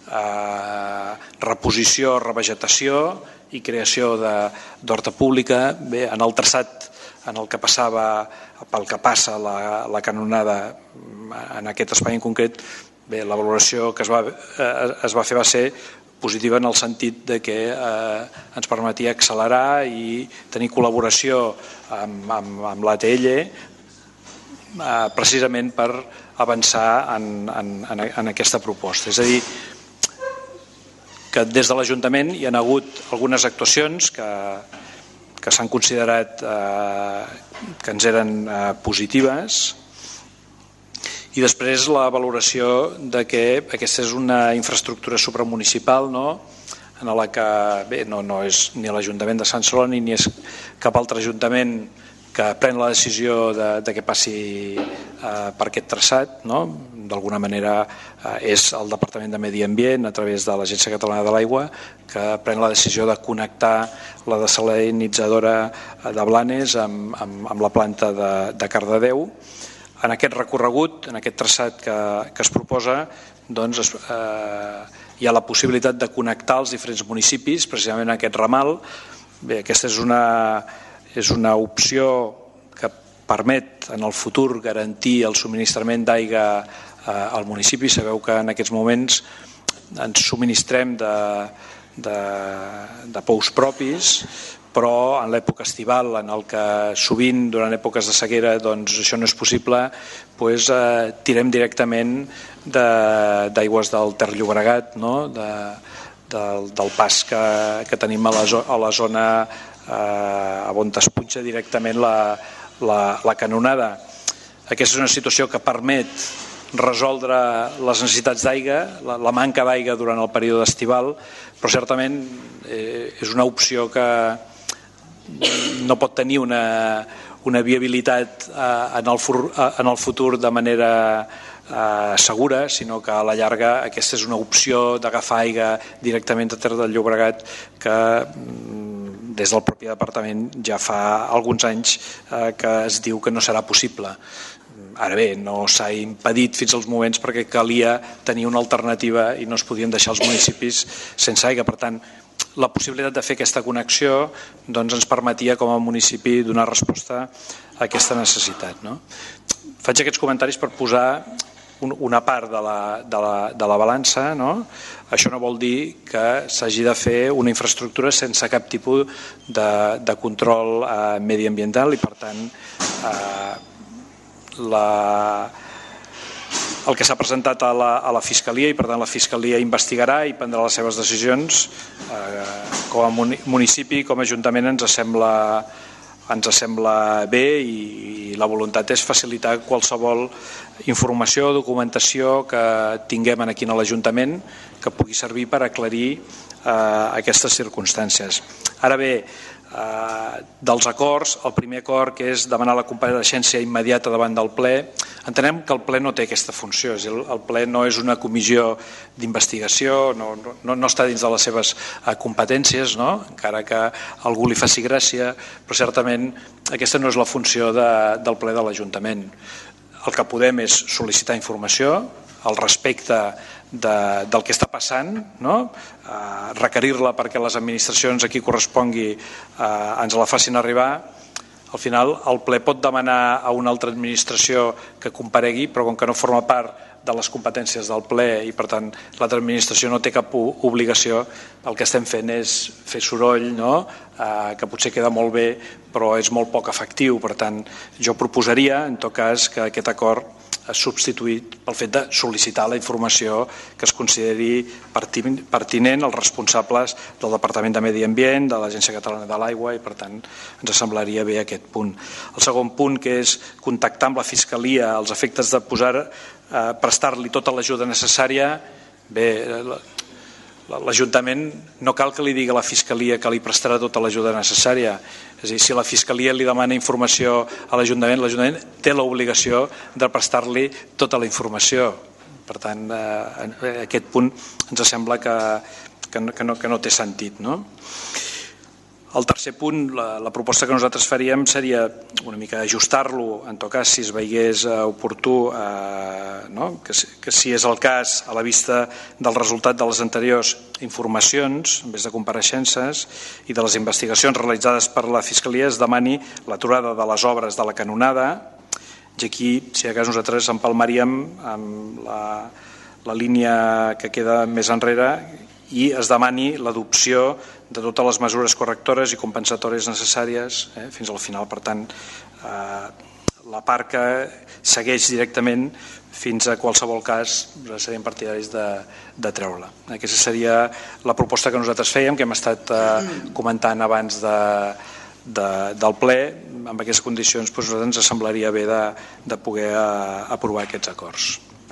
reposició, revegetació i creació d'horta pública. Bé, en el traçat en el que passava, pel que passa la canonada en aquest espai en concret, bé, la valoració que es va fer va ser positiva en el sentit de que ens permetia accelerar i tenir col·laboració amb l'ATL precisament per avançar en aquesta proposta. És a dir, que des de l'Ajuntament hi ha hagut algunes actuacions que s'han considerat que ens eren positives, i després la valoració de que aquesta és una infraestructura supramunicipal, en la que no és ni l'Ajuntament de Sant Celoni ni és cap altre ajuntament que pren la decisió de què passi per aquest traçat. D'alguna manera és el Departament de Medi Ambient, a través de l'Agència Catalana de l'Aigua, que pren la decisió de connectar la desalinitzadora de Blanes amb la planta de Cardedeu. En aquest recorregut, en aquest traçat que es proposa, doncs hi ha la possibilitat de connectar els diferents municipis, precisament en aquest ramal. Bé, aquesta és una opció que permet en el futur garantir el subministrament d'aigua al municipi. Sabeu que en aquests moments ens subministrem de pous propis, però en l'època estival, en el que sovint durant èpoques de sequera això no és possible, tirem directament d'aigües del Ter Llobregat, del pas que tenim a la zona on es punxa directament la canonada. Aquesta és una situació que permet resoldre les necessitats d'aigua, la manca d'aigua durant el període estival, però certament és una opció que no pot tenir una viabilitat en el futur de manera segura, sinó que a la llarga aquesta és una opció d'agafar aigua directament de Ter del Llobregat que des del propi departament ja fa alguns anys que es diu que no serà possible. Ara bé, no s'ha impedit fins als moments perquè calia tenir una alternativa i no es podien deixar els municipis sense aigua. Per tant, la possibilitat de fer aquesta connexió ens permetia com a municipi donar resposta a aquesta necessitat. Faig aquests comentaris per posar una part de la balança. Això no vol dir que s'hagi de fer una infraestructura sense cap tipus de control mediambiental i, per tant, el que s'ha presentat a la Fiscalia, i per tant la Fiscalia investigarà i prendrà les seves decisions. Com a municipi, com a Ajuntament, ens sembla bé, i la voluntat és facilitar qualsevol informació o documentació que tinguem aquí a l'Ajuntament que pugui servir per aclarir aquestes circumstàncies. Ara bé, dels acords, el primer acord, que és demanar la compareixença immediata davant del ple, entenem que el ple no té aquesta funció. El ple no és una comissió d'investigació, no està dins de les seves competències, encara que a algú li faci gràcia, però certament aquesta no és la funció del ple de l'Ajuntament. El que podem és sol·licitar informació al respecte del que està passant, requerir-la perquè les administracions a qui correspongui ens la facin arribar. Al final el ple pot demanar a una altra administració que comparegui, però com que no forma part de les competències del ple i per tant l'altra administració no té cap obligació, el que estem fent és fer soroll, que potser queda molt bé però és molt poc efectiu. Per tant, jo proposaria en tot cas que aquest acord és substituït pel fet de sol·licitar la informació que es consideri pertinent als responsables del Departament de Medi Ambient, de l'Agència Catalana de l'Aigua, i per tant ens semblaria bé aquest punt. El segon punt, que és contactar amb la Fiscalia als efectes de prestar-li tota l'ajuda necessària. Bé, l'Ajuntament no cal que li digui a la Fiscalia que li prestarà tota l'ajuda necessària. És a dir, si la Fiscalia li demana informació a l'Ajuntament té l'obligació de prestar-li tota la informació. Per tant, aquest punt ens sembla que no té sentit, no? El tercer punt, la proposta que nosaltres faríem seria una mica ajustar-lo, en tot cas, si es veiés oportú, que si és el cas, a la vista del resultat de les anteriors informacions, en vez de compareixences, i de les investigacions realitzades per la Fiscalia, es demani l'aturada de les obres de la canonada, i aquí, si de cas, nosaltres empalmaríem amb la línia que queda més enrere i es demani l'adopció de totes les mesures correctores i compensatòries necessàries fins al final. Per tant, la part que segueix directament fins a qualsevol cas serien partidaris de treure-la. Aquesta seria la proposta que nosaltres fèiem, que hem estat comentant abans del ple. Amb aquestes condicions nosaltres ens semblaria bé de poder aprovar aquests acords.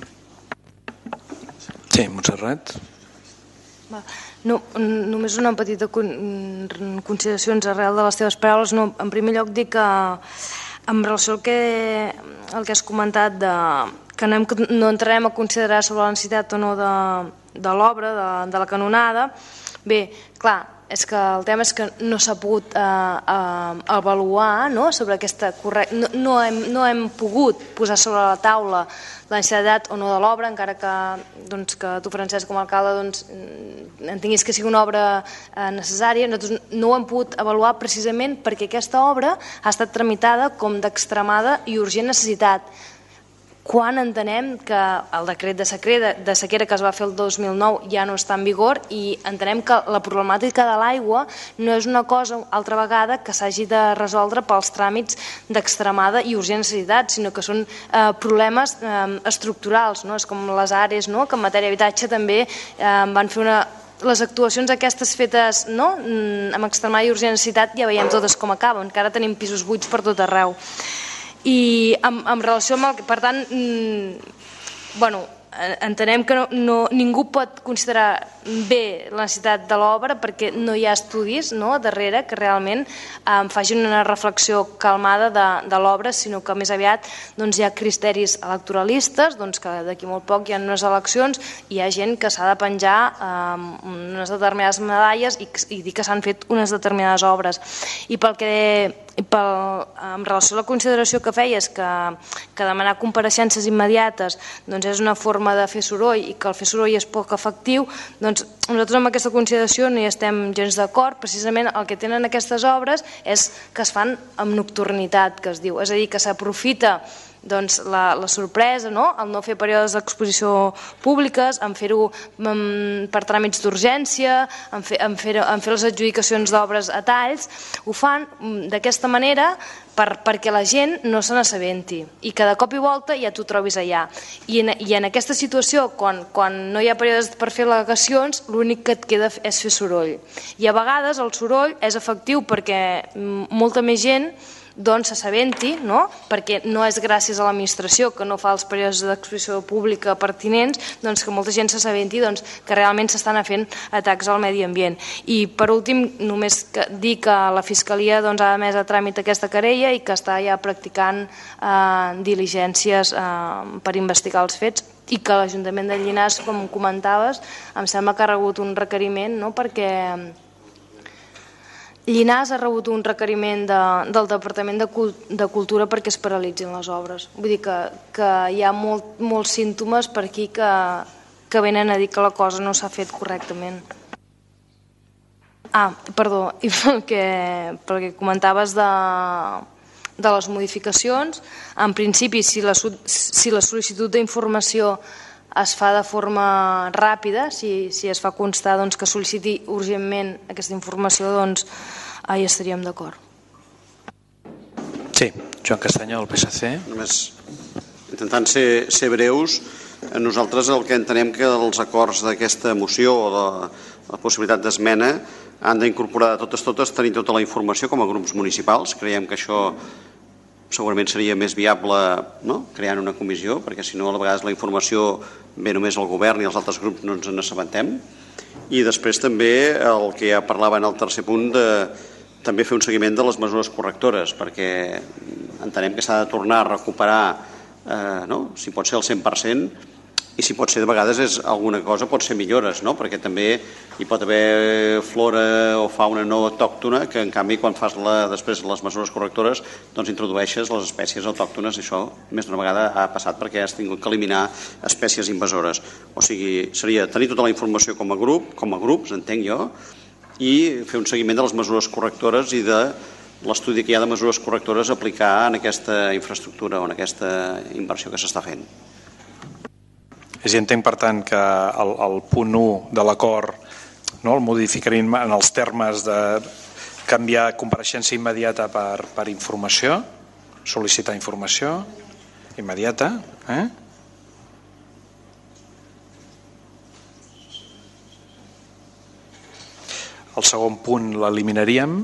Sí, Montserrat. No, només una petita consideració arrel de les teves paraules. En primer lloc dic que en relació al que has comentat que no entrarem a considerar sobre la necessitat o no de l'obra, de la canonada. Bé, clar, és que el tema és que no s'ha pogut avaluar sobre aquesta correcta... No hem pogut posar sobre la taula la necessitat o no de l'obra, encara que tu, Francesc, com a alcalde, entenguis que sigui una obra necessària. Nosaltres no ho hem pogut avaluar precisament perquè aquesta obra ha estat tramitada com d'extremada i urgent necessitat. Quan entenem que el decret de sequera que es va fer el 2009 ja no està en vigor i entenem que la problemàtica de l'aigua no és una cosa, altra vegada, que s'hagi de resoldre pels tràmits d'extremada i urgent necessitat, sinó que són problemes estructurals. És com les ARES, que en matèria d'habitatge també van fer les actuacions aquestes fetes amb extremada i urgent necessitat, ja veiem totes com acaben, que ara tenim pisos buits per tot arreu. I en relació amb per tant, entenem que ningú pot considerar bé la necessitat de l'obra perquè no hi ha estudis darrere que realment facin una reflexió calmada de l'obra, sinó que més aviat hi ha criteris electoralistes, que d'aquí molt poc hi ha unes eleccions i hi ha gent que s'ha de penjar unes determinades medalles i dir que s'han fet unes determinades obres. I en relació a la consideració que feies que demanar compareixences immediates és una forma de fer soroll i que el fer soroll és poc efectiu, doncs nosaltres amb aquesta consideració no hi estem gens d'acord. Precisament el que tenen aquestes obres és que es fan amb nocturnitat, que es diu, és a dir, que s'aprofita la sorpresa, el no fer períodes d'exposició públiques, en fer-ho per tràmits d'urgència, en fer les adjudicacions d'obres a talls. Ho fan d'aquesta manera perquè la gent no se n'assabenti i que de cop i volta ja t'ho trobis allà. I en aquesta situació, quan no hi ha períodes per fer al·legacions, l'únic que et queda és fer soroll. I a vegades el soroll és efectiu perquè molta més gent s'assabenti, perquè no és gràcies a l'administració que no fa els períodes d'exposició pública pertinents, que molta gent s'assabenti que realment s'estan fent atacs al medi ambient. I per últim, només dir que la Fiscalia ha emès a tràmit aquesta querella i que està ja practicant diligències per investigar els fets i que l'Ajuntament de Llinars, com comentaves, em sembla que ha rebut un requeriment perquè Llinars ha rebut un requeriment del Departament de Cultura perquè es paralitzin les obres. Vull dir que hi ha molts símptomes per aquí que venen a dir que la cosa no s'ha fet correctament. Perdó, i perquè comentaves de les modificacions, en principi, si la sol·licitud d'informació es fa de forma ràpida, si es fa constar que sol·liciti urgentment aquesta informació, hi estaríem d'acord. Sí, Joan Castanya, del PSC. Només intentant ser breus, nosaltres el que entenem que els acords d'aquesta moció o la possibilitat d'esmena han d'incorporar de totes tenir tota la informació com a grups municipals. Creiem que això segurament seria més viable creant una comissió, perquè si no a vegades la informació ve només al govern i els altres grups no ens n'assabentem. I després també el que ja parlava en el tercer punt de també fer un seguiment de les mesures correctores, perquè entenem que s'ha de tornar a recuperar, si pot ser el 100%, i si pot ser de vegades és alguna cosa, pot ser millores, no? Perquè també hi pot haver flora o fauna no autòctona que en canvi quan fas després les mesures correctores doncs introdueixes les espècies autòctones i això més d'una vegada ha passat perquè has tingut que eliminar espècies invasores. O sigui, seria tenir tota la informació com a grups, entenc jo, i fer un seguiment de les mesures correctores i de l'estudi que hi ha de mesures correctores a aplicar en aquesta infraestructura o en aquesta inversió que s'està fent. I entenc, per tant, que el punt 1 de l'acord el modificaríem en els termes de canviar compareixença immediata per informació, sol·licitar informació immediata. El segon punt l'eliminaríem.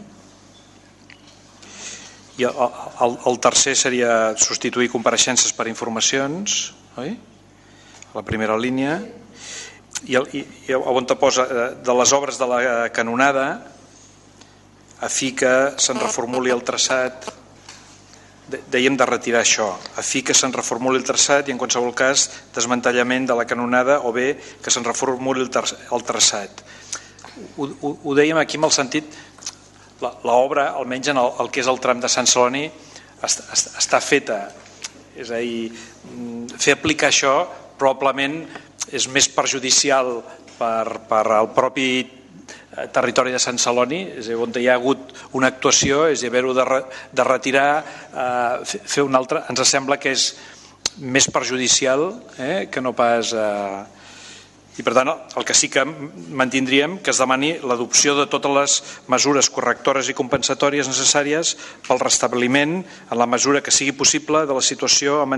I el tercer seria substituir compareixences per informacions, oi? La primera línia, i on te posa de les obres de la canonada a fi que se'n reformuli el traçat, dèiem de retirar això, a fi que se'n reformuli el traçat i en qualsevol cas desmantellament de la canonada o bé que se'n reformuli el traçat. Ho dèiem aquí amb el sentit, l'obra, almenys en el que és el tram de Sant Celoni, està feta, és a dir, fer aplicar això probablement és més perjudicial per al propi territori de Sant Celoni, és a dir, on hi ha hagut una actuació, és a dir, haver-ho de retirar, fer una altra, ens sembla que és més perjudicial que no pas... I per tant, el que sí que mantindríem que es demani l'adopció de totes les mesures correctores i compensatòries necessàries pel restabliment en la mesura que sigui possible de la situació amb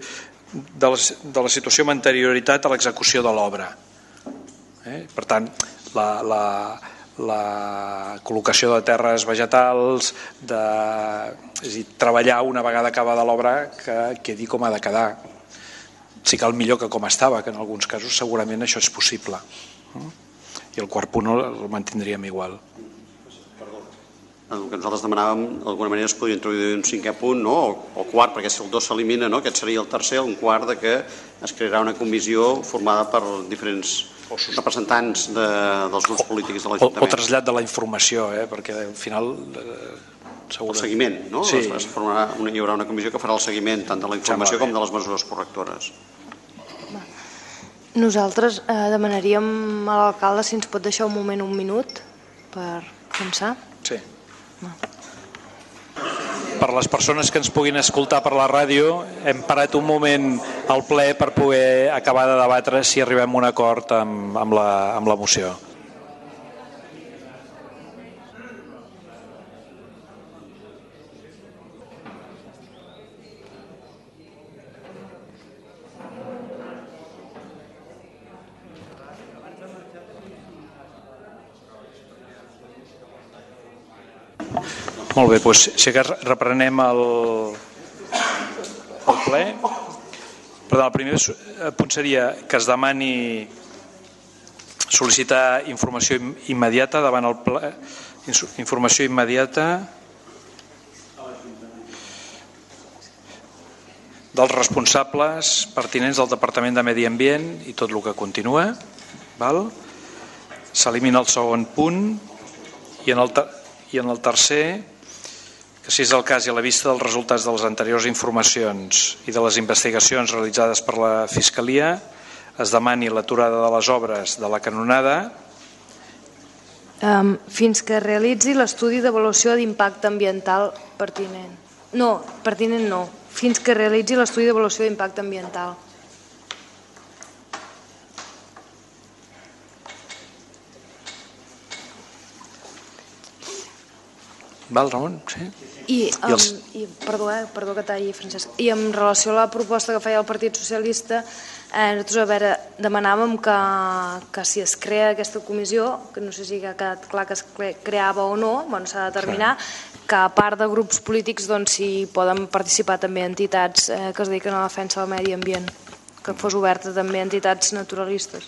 anterioritat a l'execució de l'obra. Per tant, la col·locació de terres vegetals, és a dir, treballar una vegada acabada l'obra que quedi com ha de quedar. Si cal millor que com estava, que en alguns casos segurament això és possible. I el quart punt el mantindríem igual. El que nosaltres demanàvem, d'alguna manera es podria introduir un cinquè punt, o quart, perquè si el 2 s'elimina, aquest seria el tercer, un quart que es crearà una comissió formada per diferents representants dels grups polítics de l'Ajuntament. O trasllat de la informació, perquè al final... El seguiment, no? Sí. Hi haurà una comissió que farà el seguiment tant de la informació com de les mesures correctores. Nosaltres demanaríem a l'alcalde si ens pot deixar un minut per pensar. Sí. Per les persones que ens puguin escoltar per la ràdio, hem parat un moment al ple per poder acabar de debatre si arribem a un acord amb la moció. Molt bé, doncs si que reprenem el ple. Perdó, el primer punt seria que es demani sol·licitar informació immediata davant el ple, informació immediata dels responsables pertinents del Departament de Medi Ambient i tot el que continua. S'elimina el segon punt i en el tercer, que si és el cas i a la vista dels resultats de les anteriors informacions i de les investigacions realitzades per la Fiscalia, es demani l'aturada de les obres de la canonada fins que realitzi l'estudi d'avaluació d'impacte ambiental pertinent. No, pertinent no. Fins que realitzi l'estudi d'avaluació d'impacte ambiental. Val, Ramon? Sí. Perdó que talli, Francesc. I en relació a la proposta que feia el Partit Socialista, nosaltres demanàvem que si es crea aquesta comissió, que no sé si ha quedat clar que es creava o no, s'ha de determinar, que a part de grups polítics s'hi poden participar també entitats que es dediquen a la defensa del medi ambient, que fos oberta també a entitats naturalistes.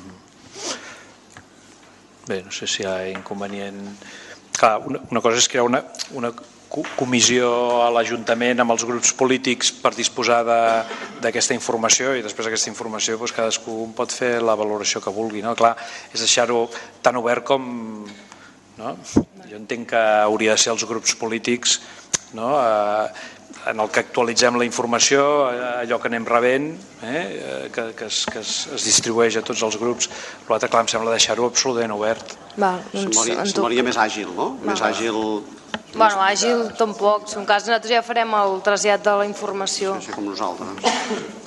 Bé, no sé si hi ha inconvenient. Clar, una cosa és crear una comissió a l'Ajuntament amb els grups polítics per disposar d'aquesta informació, i després d'aquesta informació cadascú pot fer la valoració que vulgui. Clar, és deixar-ho tan obert com... Jo entenc que hauria de ser els grups polítics en el que actualitzem la informació, allò que anem rebent, que es distribueix a tots els grups. L'altre, clar, em sembla deixar-ho absolutament obert. Semblaria més àgil, no? Més àgil... Bueno, àgil tampoc. En cas nosaltres ja farem el trasllat de la informació. Sí, com nosaltres.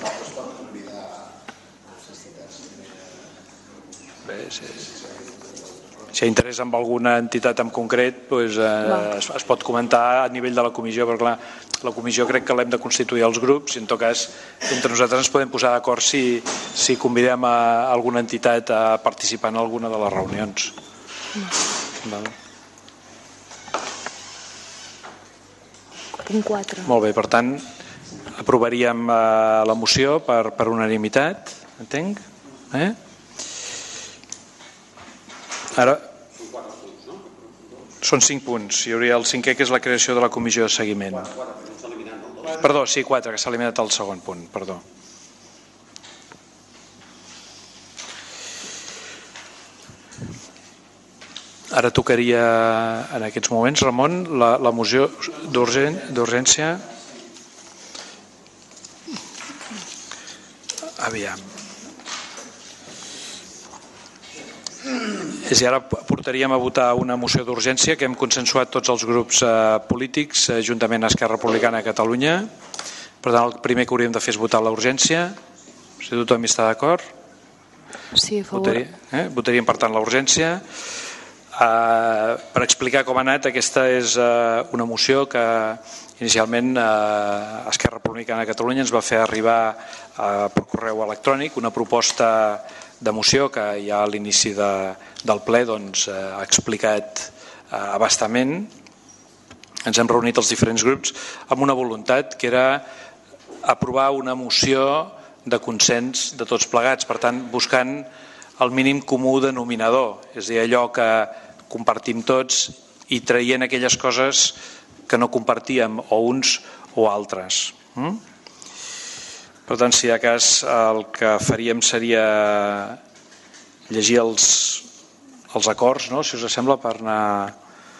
Bé, si hi ha interès en alguna entitat en concret, es pot comentar a nivell de la comissió, però clar, la comissió crec que l'hem de constituir els grups i en tot cas entre nosaltres ens podem posar d'acord si convidem a alguna entitat a participar en alguna de les reunions. Punt 4. Molt bé, per tant aprovaríem la moció per unanimitat, entenc? Ara són 5 punts. Hi hauria el 5è, que és la creació de la comissió de seguiment. Perdó, sí, 4, que s'ha eliminat el segon punt, perdó. Ara tocaria en aquests moments, Ramon, la moció d'urgència. Aviam. I ara portaríem a votar una moció d'urgència que hem consensuat tots els grups polítics juntament a Esquerra Republicana de Catalunya. Per tant, el primer que hauríem de fer és votar la urgència. Si tothom hi està d'acord. Sí, a favor. Votaríem, per tant, la urgència. Per explicar com ha anat, aquesta és una moció que inicialment Esquerra Republicana de Catalunya ens va fer arribar per correu electrònic una proposta de moció que ja a l'inici del ple ha explicat a bastament. Ens hem reunit els diferents grups amb una voluntat que era aprovar una moció de consens de tots plegats, per tant buscant el mínim comú denominador, és a dir, allò que compartim tots i traient aquelles coses que no compartíem o uns o altres. Per tant, si hi ha cas, el que faríem seria llegir els acords, si us sembla, per anar...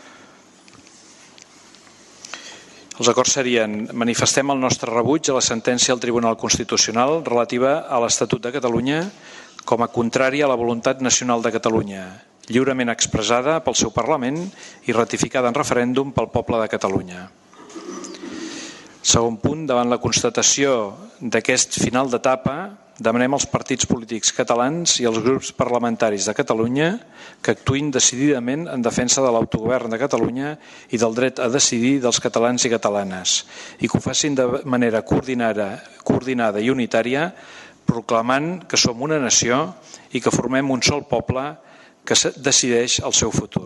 Els acords serien: manifestem el nostre rebuig a la sentència del Tribunal Constitucional relativa a l'Estatut de Catalunya com a contrària a la voluntat nacional de Catalunya, lliurement expressada pel seu Parlament i ratificada en referèndum pel poble de Catalunya. Segon punt, davant la constatació d'aquest final d'etapa, demanem als partits polítics catalans i als grups parlamentaris de Catalunya que actuïn decididament en defensa de l'autogovern de Catalunya i del dret a decidir dels catalans i catalanes i que ho facin de manera coordinada i unitària, proclamant que som una nació i que formem un sol poble que decideix el seu futur.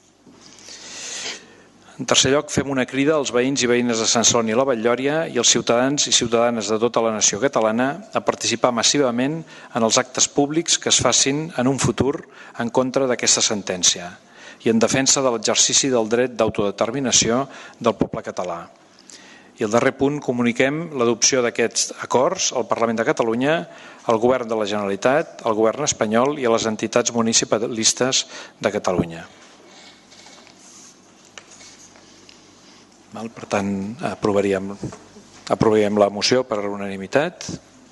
En tercer lloc, fem una crida als veïns i veïnes de Sant Celoni i la Batllòria i als ciutadans i ciutadanes de tota la nació catalana a participar massivament en els actes públics que es facin en un futur en contra d'aquesta sentència i en defensa de l'exercici del dret d'autodeterminació del poble català. I el darrer punt, comuniquem l'adopció d'aquests acords al Parlament de Catalunya, al Govern de la Generalitat, al Govern espanyol i a les entitats municipalistes de Catalunya. Per tant, aprovaríem la moció per unanimitat.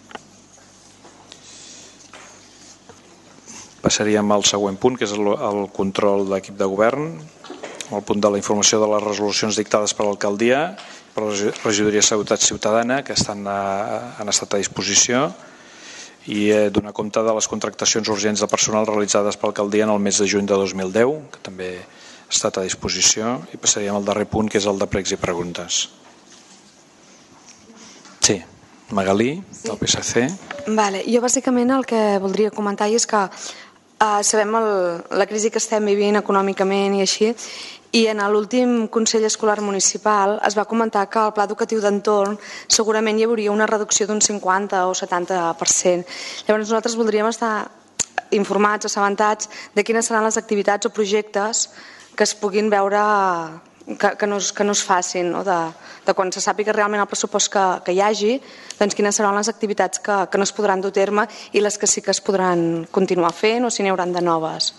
Passaríem al següent punt, que és el control d'equip de govern, el punt de la informació de les resolucions dictades per l'alcaldia, per la regidoria de Seguretat Ciutadana, que han estat a disposició, i donar compte de les contractacions urgents de personal realitzades per l'alcaldia en el mes de juny de 2010, que també ha estat a disposició, i passaríem al darrer punt, que és el de pregs i preguntes. Sí, Magalí, del PSC. Jo bàsicament el que voldria comentar és que sabem la crisi que estem vivint econòmicament i així, i en l'últim Consell Escolar Municipal es va comentar que al pla educatiu d'entorn segurament hi hauria una reducció d'un 50 o 70%. Llavors nosaltres voldríem estar informats, assabentats de quines seran les activitats o projectes que es puguin veure que no es facin, no? De quan se sàpiga realment el pressupost que hi hagi, doncs quines seran les activitats que no es podran dur a terme i les que sí que es podran continuar fent o si n'hi hauran de noves.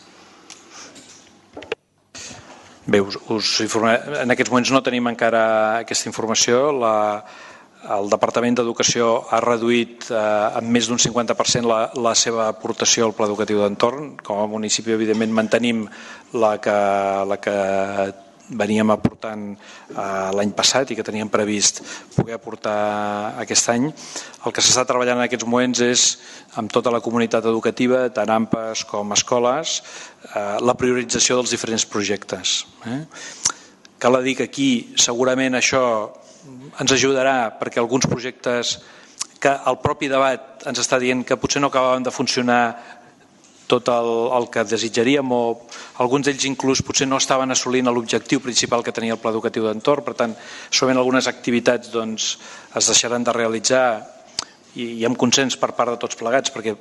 Bé, us informaré. En aquests moments no tenim encara aquesta informació. El Departament d'Educació ha reduït en més d'un 50% la seva aportació al Pla Educatiu d'Entorn. Com a municipi, evidentment, mantenim la que veníem aportant l'any passat i que teníem previst poder aportar aquest any. El que s'està treballant en aquests moments és, amb tota la comunitat educativa, tant AMPAs com escoles, la priorització dels diferents projectes. Cal dir que aquí segurament això ens ajudarà perquè alguns projectes que el propi debat ens està dient que potser no acabaven de funcionar tot el que desitjaríem, o alguns d'ells inclús potser no estaven assolint l'objectiu principal que tenia el Pla Educatiu d'Entorn. Per tant, segurament algunes activitats es deixaran de realitzar i amb consens per part de tots plegats perquè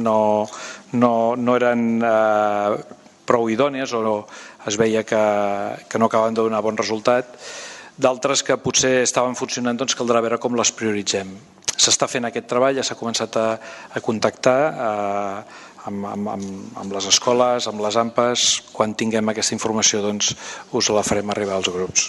no eren prou idònies o es veia que no acabaven de donar bon resultat. D'altres que potser estaven funcionant, doncs caldrà veure com les prioritzem. S'està fent aquest treball, ja s'ha començat a contactar amb les escoles, amb les AMPAs. Quan tinguem aquesta informació, doncs us la farem arribar als grups.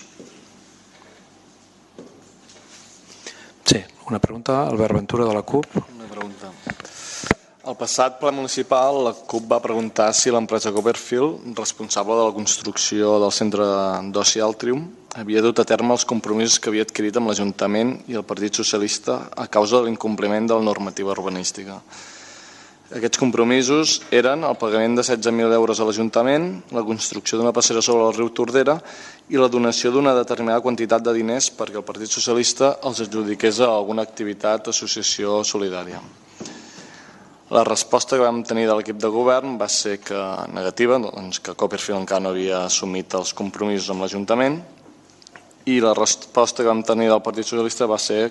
Sí, una pregunta. Albert Ventura, de la CUP. Una pregunta. Al passat ple municipal, la CUP va preguntar si l'empresa Copperfield, responsable de la construcció del centre d'oci Altrium, havia dut a terme els compromisos que havia adquirit amb l'Ajuntament i el Partit Socialista a causa de l'incompliment de la normativa urbanística. Aquests compromisos eren el pagament de 16.000 euros a l'Ajuntament, la construcció d'una passera sobre el riu Tordera i la donació d'una determinada quantitat de diners perquè el Partit Socialista els adjudiqués a alguna activitat o associació solidària. La resposta que vam tenir de l'equip de govern va ser negativa, que Copperfield encara no havia assumit els compromisos amb l'Ajuntament, i la resposta que vam tenir del Partit Socialista va ser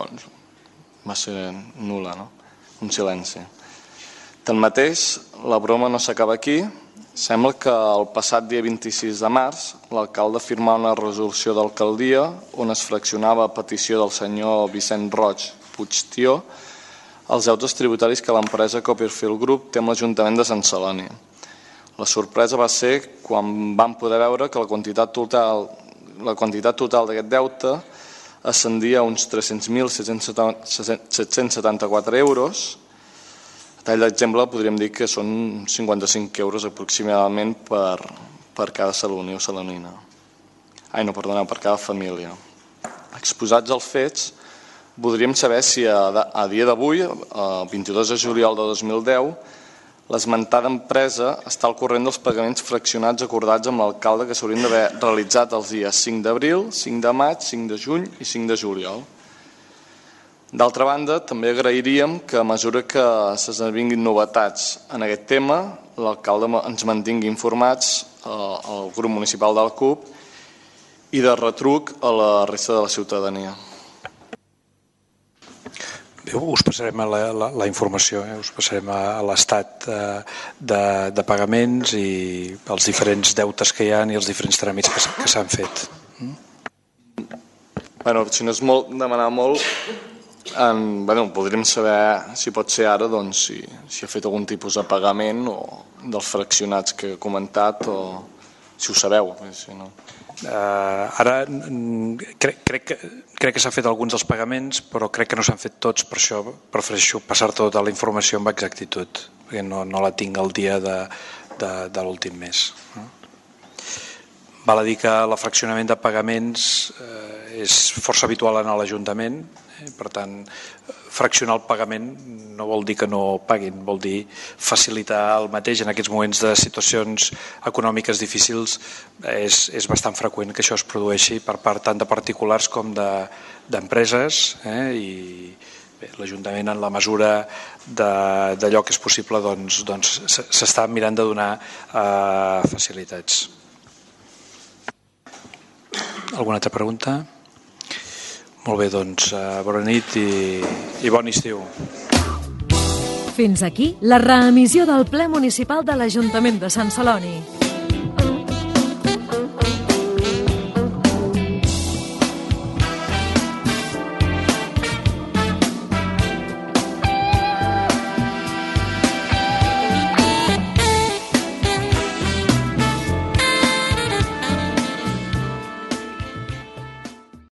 nul·la, un silenci. Tanmateix, la broma no s'acaba aquí. Sembla que el passat dia 26 de març l'alcalde firmà una resolució d'alcaldia on es fraccionava a petició del senyor Vicent Roig Puigtió els deutes tributaris que l'empresa Copperfield Group té amb l'Ajuntament de Sant Celoni. La sorpresa va ser quan vam poder veure que la quantitat total d'aquest deute ascendia a uns 300.774 euros. A tall d'exemple, podríem dir que són 55 euros aproximadament per cada celoní o celonina. Per cada família. Exposats als fets, voldríem saber si a dia d'avui, el 22 de juliol de 2010, l'esmentada empresa està al corrent dels pagaments fraccionats acordats amb l'alcalde que s'haurien d'haver realitzat els dies 5 d'abril, 5 de maig, 5 de juny i 5 de juliol. D'altra banda, també agrairíem que a mesura que s'esdevinguin novetats en aquest tema, l'alcalde ens mantingui informats al grup municipal de la CUP i de retruc a la resta de la ciutadania. Us passarem la informació, us passarem a l'estat de pagaments i els diferents deutes que hi ha i els diferents tràmits que s'han fet. Si no és demanar molt, voldríem saber si pot ser ara si ha fet algun tipus de pagament o dels fraccionats que he comentat o si ho sabeu. Ara crec que s'ha fet alguns dels pagaments, però crec que no s'han fet tots, per això prefereixo passar tota la informació amb exactitud, perquè no la tinc el dia de l'últim mes. Val a dir que el fraccionament de pagaments és força habitual en l'Ajuntament, per tant, fraccionar el pagament no vol dir que no paguin, vol dir facilitar el mateix. En aquests moments de situacions econòmiques difícils és bastant freqüent que això es produeixi per part tant de particulars com d'empreses, i l'Ajuntament, en la mesura d'allò que és possible, s'està mirant de donar facilitats. Alguna altra pregunta? Molt bé, bona nit i bon estiu. Fins aquí la reemissió del ple municipal de l'Ajuntament de Sant Celoni.